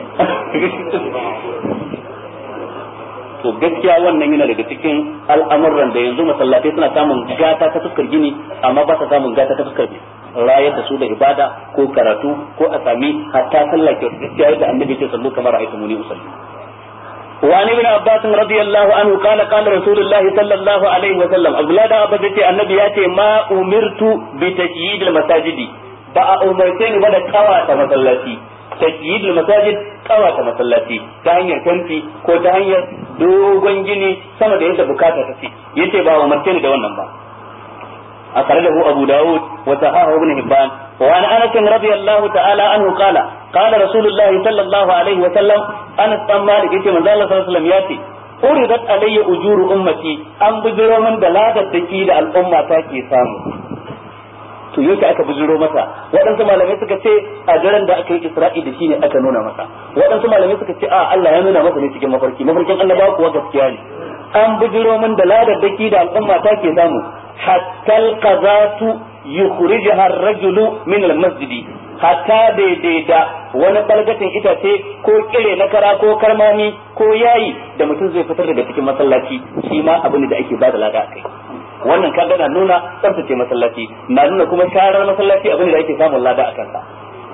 to gaskiya wannan yana daga cikin al'amuran da yanzu masallatai suna samun gata ta fuskar gini amma ba sa samun gata ta fuskar rayar da su da ibada ko karatu ko a sami hatta sallah ke gaskiya yadda annabi ce sallu kamar ayatu muni usalli وعن ابن عباس رضي الله عنه قال قال رسول الله صلى الله عليه وسلم عبد الله بن عباس yace annabi yace ma umirtu bi tasyid al masajid ba a umarce ni ba da kawata masallaci tasyid al masajid kawata masallaci ta hanyar tanti ko ta hanyar dogon gini sama da yadda bukata ta ce yace ba umarce ni da wannan ba أخرجه أبو داود وصححه ابن حبان وعن أنس رضي الله تعالى عنه قال رسول الله صلى الله عليه وسلم أنس بن مالك يتي من الله صلى الله عليه وسلم ياتي أُرِدَتْ عَلَيَّ أُجُورُ أُمَّتِي أَنْ بُجُرُوا مِنْ دَلَادَةِ تَكِيدَ الْأُمَّةَ تَكِي سَامُ to yake aka bujuro masa waɗansu malamai suka ce a daren da aka yi Isra'i da shi ne aka nuna masa waɗansu malamai suka ce a Allah ya nuna masa ne cikin mafarkin annabawa kuwa gaskiya ne an bujuro min da ladardaki da al'umma ta ke samu hatta al-qazatu yukhrijaha ar-rajulu min al-masjid hatta daidai da wani balgatin itace ko kire na kara ko karmami ko yayi da mutum zai fitar daga cikin masallaci shi ma abu ne da ake bada lada kai wannan kaga na nuna tsaftace masallaci na nuna kuma sharar masallaci abu ne da ake samun lada a kansa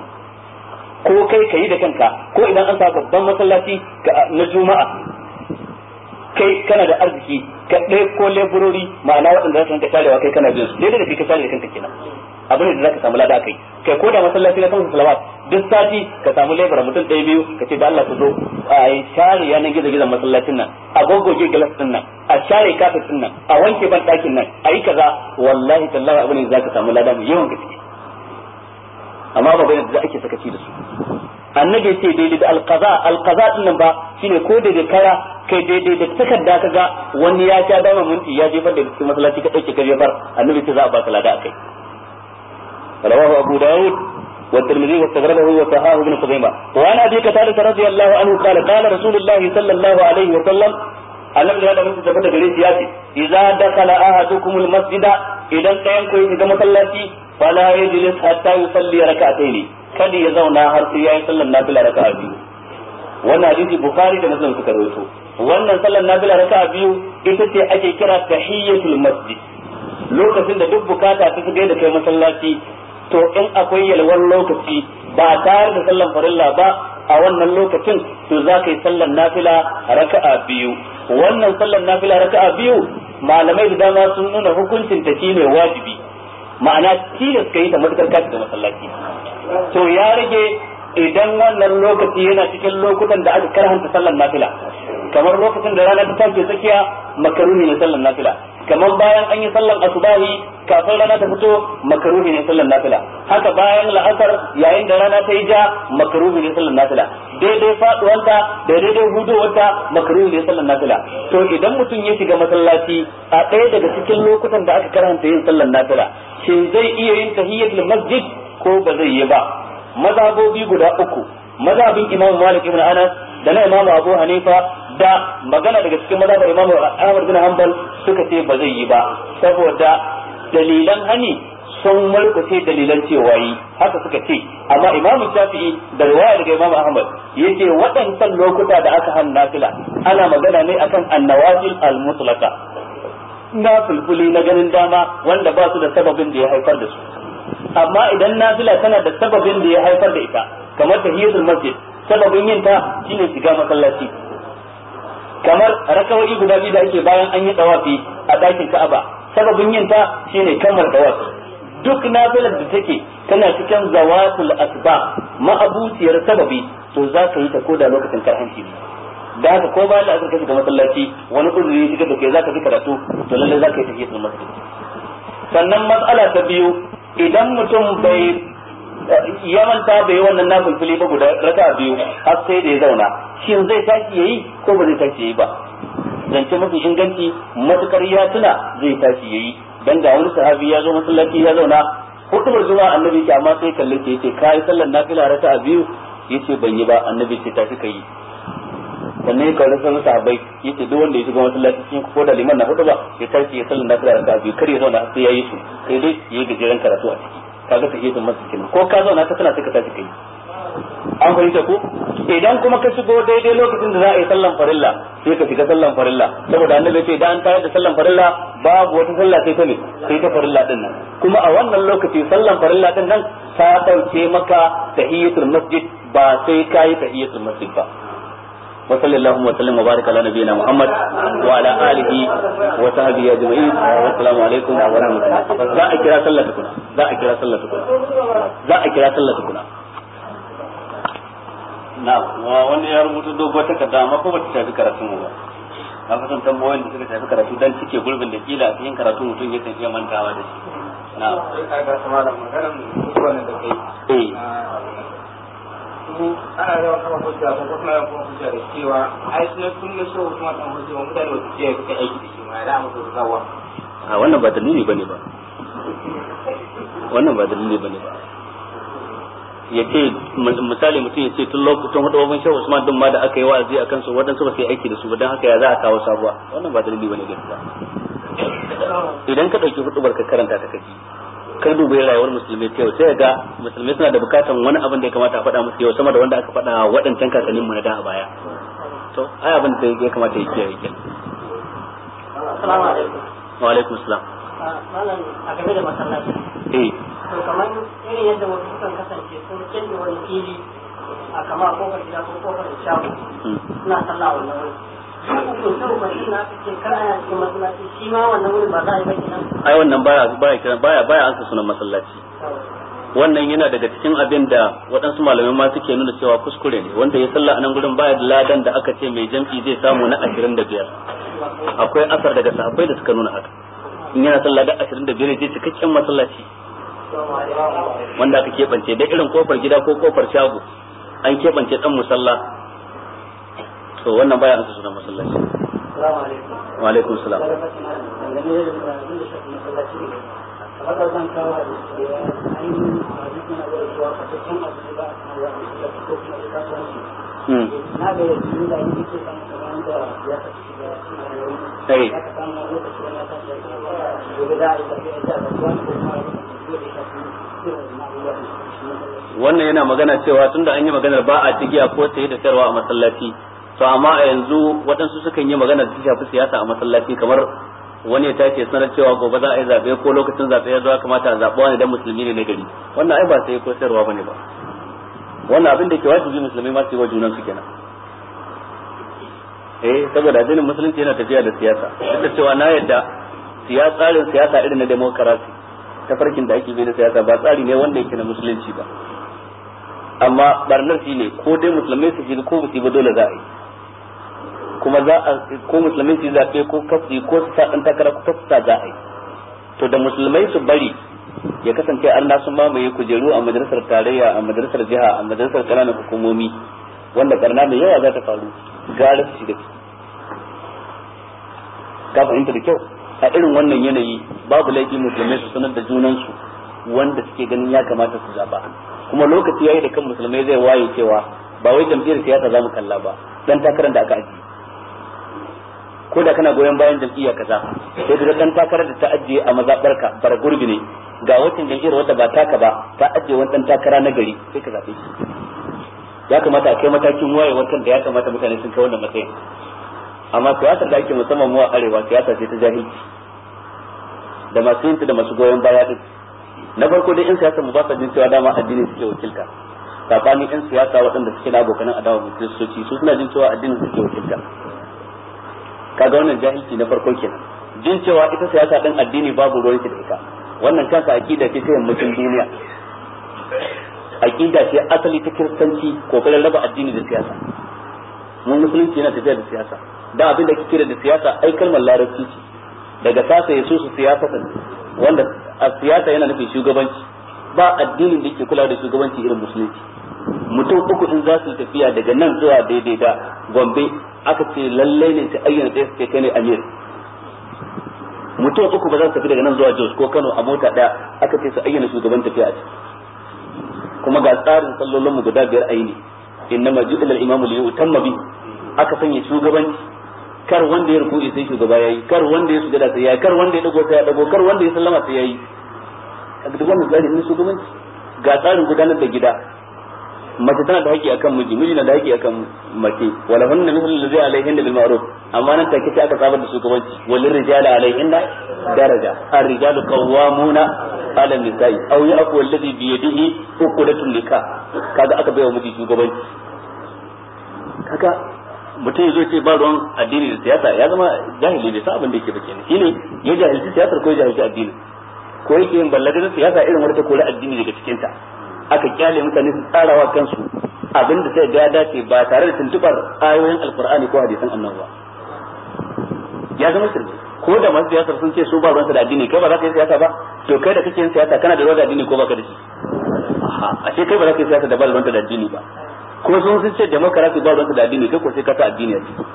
ko kai kayi da kanka ko idan an sa babban masallaci na juma'a kai kana da arziki ka ɗaya ko leburori ma'ana waɗanda za su rinka sharewa kai kana bin su daidai da kai ka share da kanka kenan abu ne da za ka samu lada kai kai ko da masallaci na kansa salawat duk sati ka samu lebura mutum ɗaya biyu ka ce da Allah ku zo a yi share yanar gizo-gizon masallacin nan a gogoge gilas din nan a share kafet din nan a wanke ban ɗakin nan a yi kaza wallahi tallahi abu ne da za ka samu lada mai yawan gaske amma ba bayan da ake sakaci da su annabi ce daidai da alqaza din nan ba shine ko daidai kara kai daidai da takarda kaga wani ya sha dama minti ya jefar da cikin masallaci ka dauke ka jefar annabi ce za a baka lada akai rawahu abu daud wa tirmidhi wa saghrabahu wa sahahu ibn khuzaimah wa ana abi qatada radiyallahu anhu qala rasulullahi sallallahu alaihi wa sallam annabi da mutum tabbata gare shi yace idza dakhala ahadukumul masjida idan kayan ku shiga masallaci fala yajlis hatta yusalli rak'atayn kada ya zauna har sai yayi sallar nafila raka'a biyu wannan hadisi bukhari da muslim suka rawaito wannan sallar nafila raka'a biyu ita ce ake kira tahiyatul masjid lokacin da duk bukata ta shiga da kai masallaci to in akwai yalwar lokaci ba tare da sallar farilla ba a wannan lokacin to za ka yi sallar nafila raka'a biyu wannan sallar nafila raka'a biyu malamai da dama sun nuna hukuncin ta shine wajibi ma'ana tilas kai ta matakar kashi da masallaci to ya rage idan wannan lokaci yana cikin lokutan da aka karhanta sallar nafila kamar lokacin da rana ta take tsakiya makaruhi ne sallar nafila kamar bayan an yi sallar asubahi kafin rana ta fito makaruhi ne sallar nafila haka bayan la'asar yayin da rana ta yi ja makaruhi ne sallar nafila daidai faduwanta da daidai hudowarta makaruhi ne sallar nafila to idan mutum ya shiga masallaci a ɗaya daga cikin lokutan da aka karanta yin sallar nafila shin zai iya yin tahiyyatul masjid ko ba zai yi ba mazhabobi guda uku mazhabin Imam Malik ibn Anas da na Imam Abu Hanifa da magana daga cikin mazhabar Imam Ahmad bin Hanbal suka ce ba zai yi ba saboda dalilan hani sun mulkuce dalilan cewa yi haka suka ce amma Imam Shafi'i da riwaya daga Imam Ahmad yace waɗannan lokuta da aka hanna nafila ana magana ne akan annawafil al-mutlaqa na fulfuli na ganin dama wanda ba su da sababin da ya haifar da su amma idan nafila tana da sababin da ya haifar da ita kamar tahiyatul masjid sababin yin ta shine shiga masallaci kamar rakawoyi guda biyu da ake bayan an yi tawafi a dakin Ka'aba sababin yin ta shine kamar tawafi duk nafilar da take tana cikin zawatul asbab ma'abuciyar sababi to za ka yi ta koda lokacin karhanci ne da haka ko bayan da aka shiga masallaci wani uzuri shiga da kai zaka ji karatu to lalle zaka yi tahiyatul masjid sannan mas'ala ta biyu idan mutum bai ya manta bai yi wannan nafilfili ba guda raka biyu har sai da ya zauna shin zai tashi yayi ko ba zai tashi yayi ba zance mafi inganci matukar ya tuna zai tashi yayi dan ga wani sahabi ya zo masallaci ya zauna hudubar juma'a annabi ce amma sai kalle ce yace kai sallar nafila raka biyu yace ban yi ba annabi ce tashi kai sannan ya kawo sun sahabbai yace duk wanda ya shiga masallaci cikin ko da liman na hudu ba ya tashi ya sallar nafila raka biyu kar ya zauna sai yayi su sai dai yayi gajeren karatu a ciki kaga ta iya masjid kenan ko ka zauna ta tana sai ka tashi kai an fahimta ko idan kuma ka shigo daidai lokacin da za a yi sallan farilla sai ka shiga sallan farilla saboda annabi ce idan an tayar da sallan farilla babu wata sallah sai ta ne sai ta farilla din nan kuma a wannan lokaci sallan farilla din nan ta dauke maka tahiyatul masjid ba sai kai tahiyatul masjid ba wa sallallahu wa sallam wa baraka ala nabiyyina Muhammad wa ala alihi wa sahbihi ajma'in. Wa assalamu alaikum wa rahmatullahi. Za a kira sallah tukuna. Na wani ya rubuta dogon takarda amma ko bata shafi karatun mu ba. Na fatan tambayoyin da suka shafi karatu dan cike gurbin da kila a cikin karatu mutum yakan iya mantawa da shi. Na kai ga malam maganar wannan da kai. Ana yawan kama hujja ko kuma yawan kama hujja da cewa ai sun ga shehu kuma kan hujja wa mutane wasu ce suka aiki da shi ma da musu zawa. A wannan ba dalili bane ba. Ya ce misali mutum ya ce tun lokacin hudubobin shehu Usman din ma da aka yi wa'azi a kansu waɗansu ba su yi aiki da su ba don haka ya za a kawo sabuwa wannan ba dalili bane gaskiya. Idan ka ɗauki hudubar ka karanta ta kaji ka duba rayuwar musulmi ta yau sai ga musulmi suna da bukatan wani abin da ya kamata a faɗa musu yau sama da wanda aka faɗa waɗancan kakannin mu na da a baya. To ai abin da ya kamata ya kiyaye kenan. Assalamu alaikum. Wa alaikum assalam. Malam a game da masallaci. To kamar irin yadda wasu sukan kasance sun kende wani fili a kama kofar gida ko kofar shago suna sallah wannan wuri. To sai ubangiji na ce kar ana cikin masallaci shi ma wannan wuri ba za a yi ba kenan. Ai wannan baya ansa sunan masallaci. Wannan yana daga cikin abin da waɗansu malamai ma suke nuna cewa kuskure ne wanda ya sallah a nan gurin baya da ladan da aka ce mai jam'i zai samu na 25. Akwai asar daga sahabbai da suka nuna haka. In yana sallah da 25 zai cikakken masallaci. Wanda aka keɓance da irin kofar gida ko kofar shago an keɓance ɗan musalla to wannan baya an sunan masallaci. Wa alaikum salam. Wannan yana magana cewa tunda an yi maganar ba a tigiya ko saye da sayarwa a masallaci to amma a yanzu waɗansu sukan yi magana da shafi siyasa a masallaci kamar wani ya tashi sanar cewa gobe za a yi zaɓe ko lokacin zaɓe ya zo kamata a zaɓa wani dan musulmi ne na gari wannan ai ba saye ko sayarwa bane ba wannan abin da ke wajibi musulmi ma su yi wa junan su kenan saboda addinin musulunci yana tafiya da siyasa duk da cewa na yadda tsarin siyasa irin na demokarasi tafarkin da ake bi da siyasa ba tsari ne wanda yake na musulunci ba amma barnar shi ne ko dai musulmai su shiga ko ba dole za a yi kuma ko musulmai su zaɓe ko kafi ko su sa ɗan takara ko kafi za a yi to da musulmai su bari ya kasance Allah sun mamaye kujeru a majalisar tarayya a majalisar jiha a majalisar ƙananan hukumomi wanda barna mai yawa za ta faru gara su shiga ka fahimta da kyau a irin wannan yanayi babu laifi musulmai su sanar da junansu wanda suke ganin ya kamata su zaba kuma lokaci yayi da kan musulmai zai waye cewa ba wai jam'iyyar siyasa za mu kalla ba dan takarar da aka ajiye ko da kana goyon bayan jam'iyya kaza sai da dan takarar da ta ajiye a mazabarka bar gurbi ne ga wacin jam'iyyar wadda ba taka ba ta ajiye wani dan takara na gari sai ka zabe shi ya kamata a kai matakin wayewar kan da ya kamata mutane sun kai wannan matsayin amma siyasar da ake musamman mu a arewa siyasa ce ta jahilci da masu yinta da masu goyon baya din na farko dai in siyasa mu ba sa jin cewa dama addini suke wakilta tsakanin yan siyasa waɗanda suke na abokanan adawa mu kristoci su suna jin cewa addinin suke wakilta kaga wannan jahilci na farko kenan jin cewa ita siyasa din addini babu ruwan shi da ita wannan kanka akida ce ta yammacin duniya aqida ce asali ta kiristanci kokarin raba addini da siyasa mu musulunci yana tafiya da siyasa da abin da kike da siyasa ai kalmar larabci ce daga sasa yaso su siyasatan wanda a siyasa yana nufin shugabanci ba addinin da yake kula da shugabanci irin musulunci mutum uku in za su tafiya daga nan zuwa daidai da Gombe aka ce lalle ne su ayyana ɗaya su kai ne amir mutum uku ba za su tafi daga nan zuwa Jos ko Kano a mota ɗaya aka ce su ayyana shugaban tafiya a ciki kuma ga tsarin sallolin mu guda 5 ayi ne innama ju'ila al-imamu li yutamma bi aka sanya shugabanci kar wanda ya ruku'i sai shugaba yayi kar wanda ya sujada sai yayi kar wanda ya dago sai ya dago kar wanda ya sallama sai yayi duk wannan tsari ne shugabanci ga tsarin gudanar da gida mace tana da haƙƙi akan miji na da haƙƙi akan mace wala hunna mithlu allazi alaihin bil ma'ruf amma nan take sai aka sabar da shugabanci walil rijali alaihin daraja ar-rijalu qawwamuna ala nisa'i aw yaqu alladhi bi yadihi uqdatun nikah kaga aka baiwa miji shugabanci kaga mutum ya zo ce ba ruwan addini da siyasa ya zama jahili bai san abin da yake ba kenan shine ya jahilci siyasar ko ya jahilci addini ko yake yin ballagar siyasa irin wanda ta kula addini daga cikin ta aka kyale mutane su tsarawa kansu abin da sai ga dace ba tare da tuntubar ayoyin alqur'ani ko hadisan annabi ba ya zama shirme ko da masu siyasar sun ce su ba ruwansa da addini kai ba za ka yi siyasa ba to kai da kake yin siyasa kana da ruwa da addini ko baka da shi ashe kai ba za ka yi siyasa da ba ruwanka da addini ba ko sun ce demokarasi ba ruwanka da addini kai ko sai ka ta addini a ciki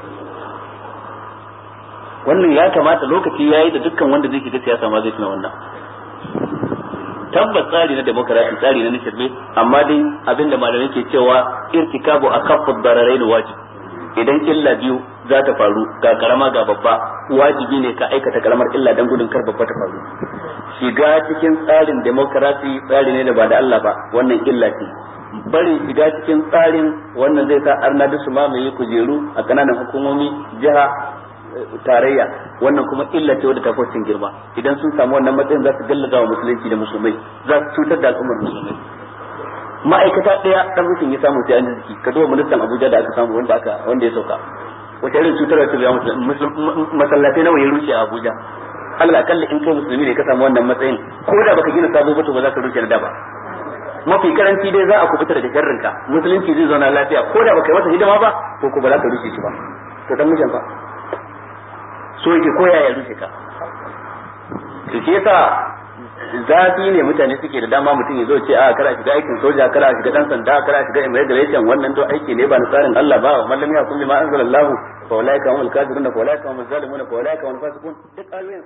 wannan ya kamata lokaci yayi da dukkan wanda zai shiga siyasa ma zai tuna wannan tabbas tsari na demokarasi tsari na nishirme amma dai abinda malamai ke cewa irtikabu akaffu dararain wajib idan illa biyu za ta faru ga karama ga babba wajibi ne ka aikata karamar illa dan gudun kar babba ta faru shiga cikin tsarin demokarasi tsari ne da ba da Allah ba wannan illa ce bari shiga cikin tsarin wannan zai sa arna da su mamaye kujeru a kananan hukumomi jiha tarayya wannan kuma illa ce wadda ta focin girma idan sun samu wannan matsayin za su gallaza wa musulunci da musulmai za su cutar da al'ummar musulmai ma'aikata daya dan mutum ya samu sai an jiki ka zo ministan Abuja da aka samu wanda ya sauka wata irin cutarwa ta biya masallatai nawa ya rushe a Abuja Allah akalla in kai musulmi ne ka samu wannan matsayin ko da baka gina sabo ba to ba za ka rushe na da ba mafi karanci dai za a kubuta daga sharrinka musulunci zai zauna lafiya ko da baka yi masa hidima ba ko ba za ka rushe shi ba to dan mijin fa so yake koya ya rushe ka to shi yasa zafi ne mutane suke da dama mutum ya zo ce a kara shiga aikin soja kara shiga dan sanda kara shiga immigration wannan to aiki ne ba na tsarin Allah ba wa mallami ya kulli ma anzalallahu fa ulaika humul kafirun fa ulaika humuz zalimun fa ulaika humul fasiqun duk ayoyin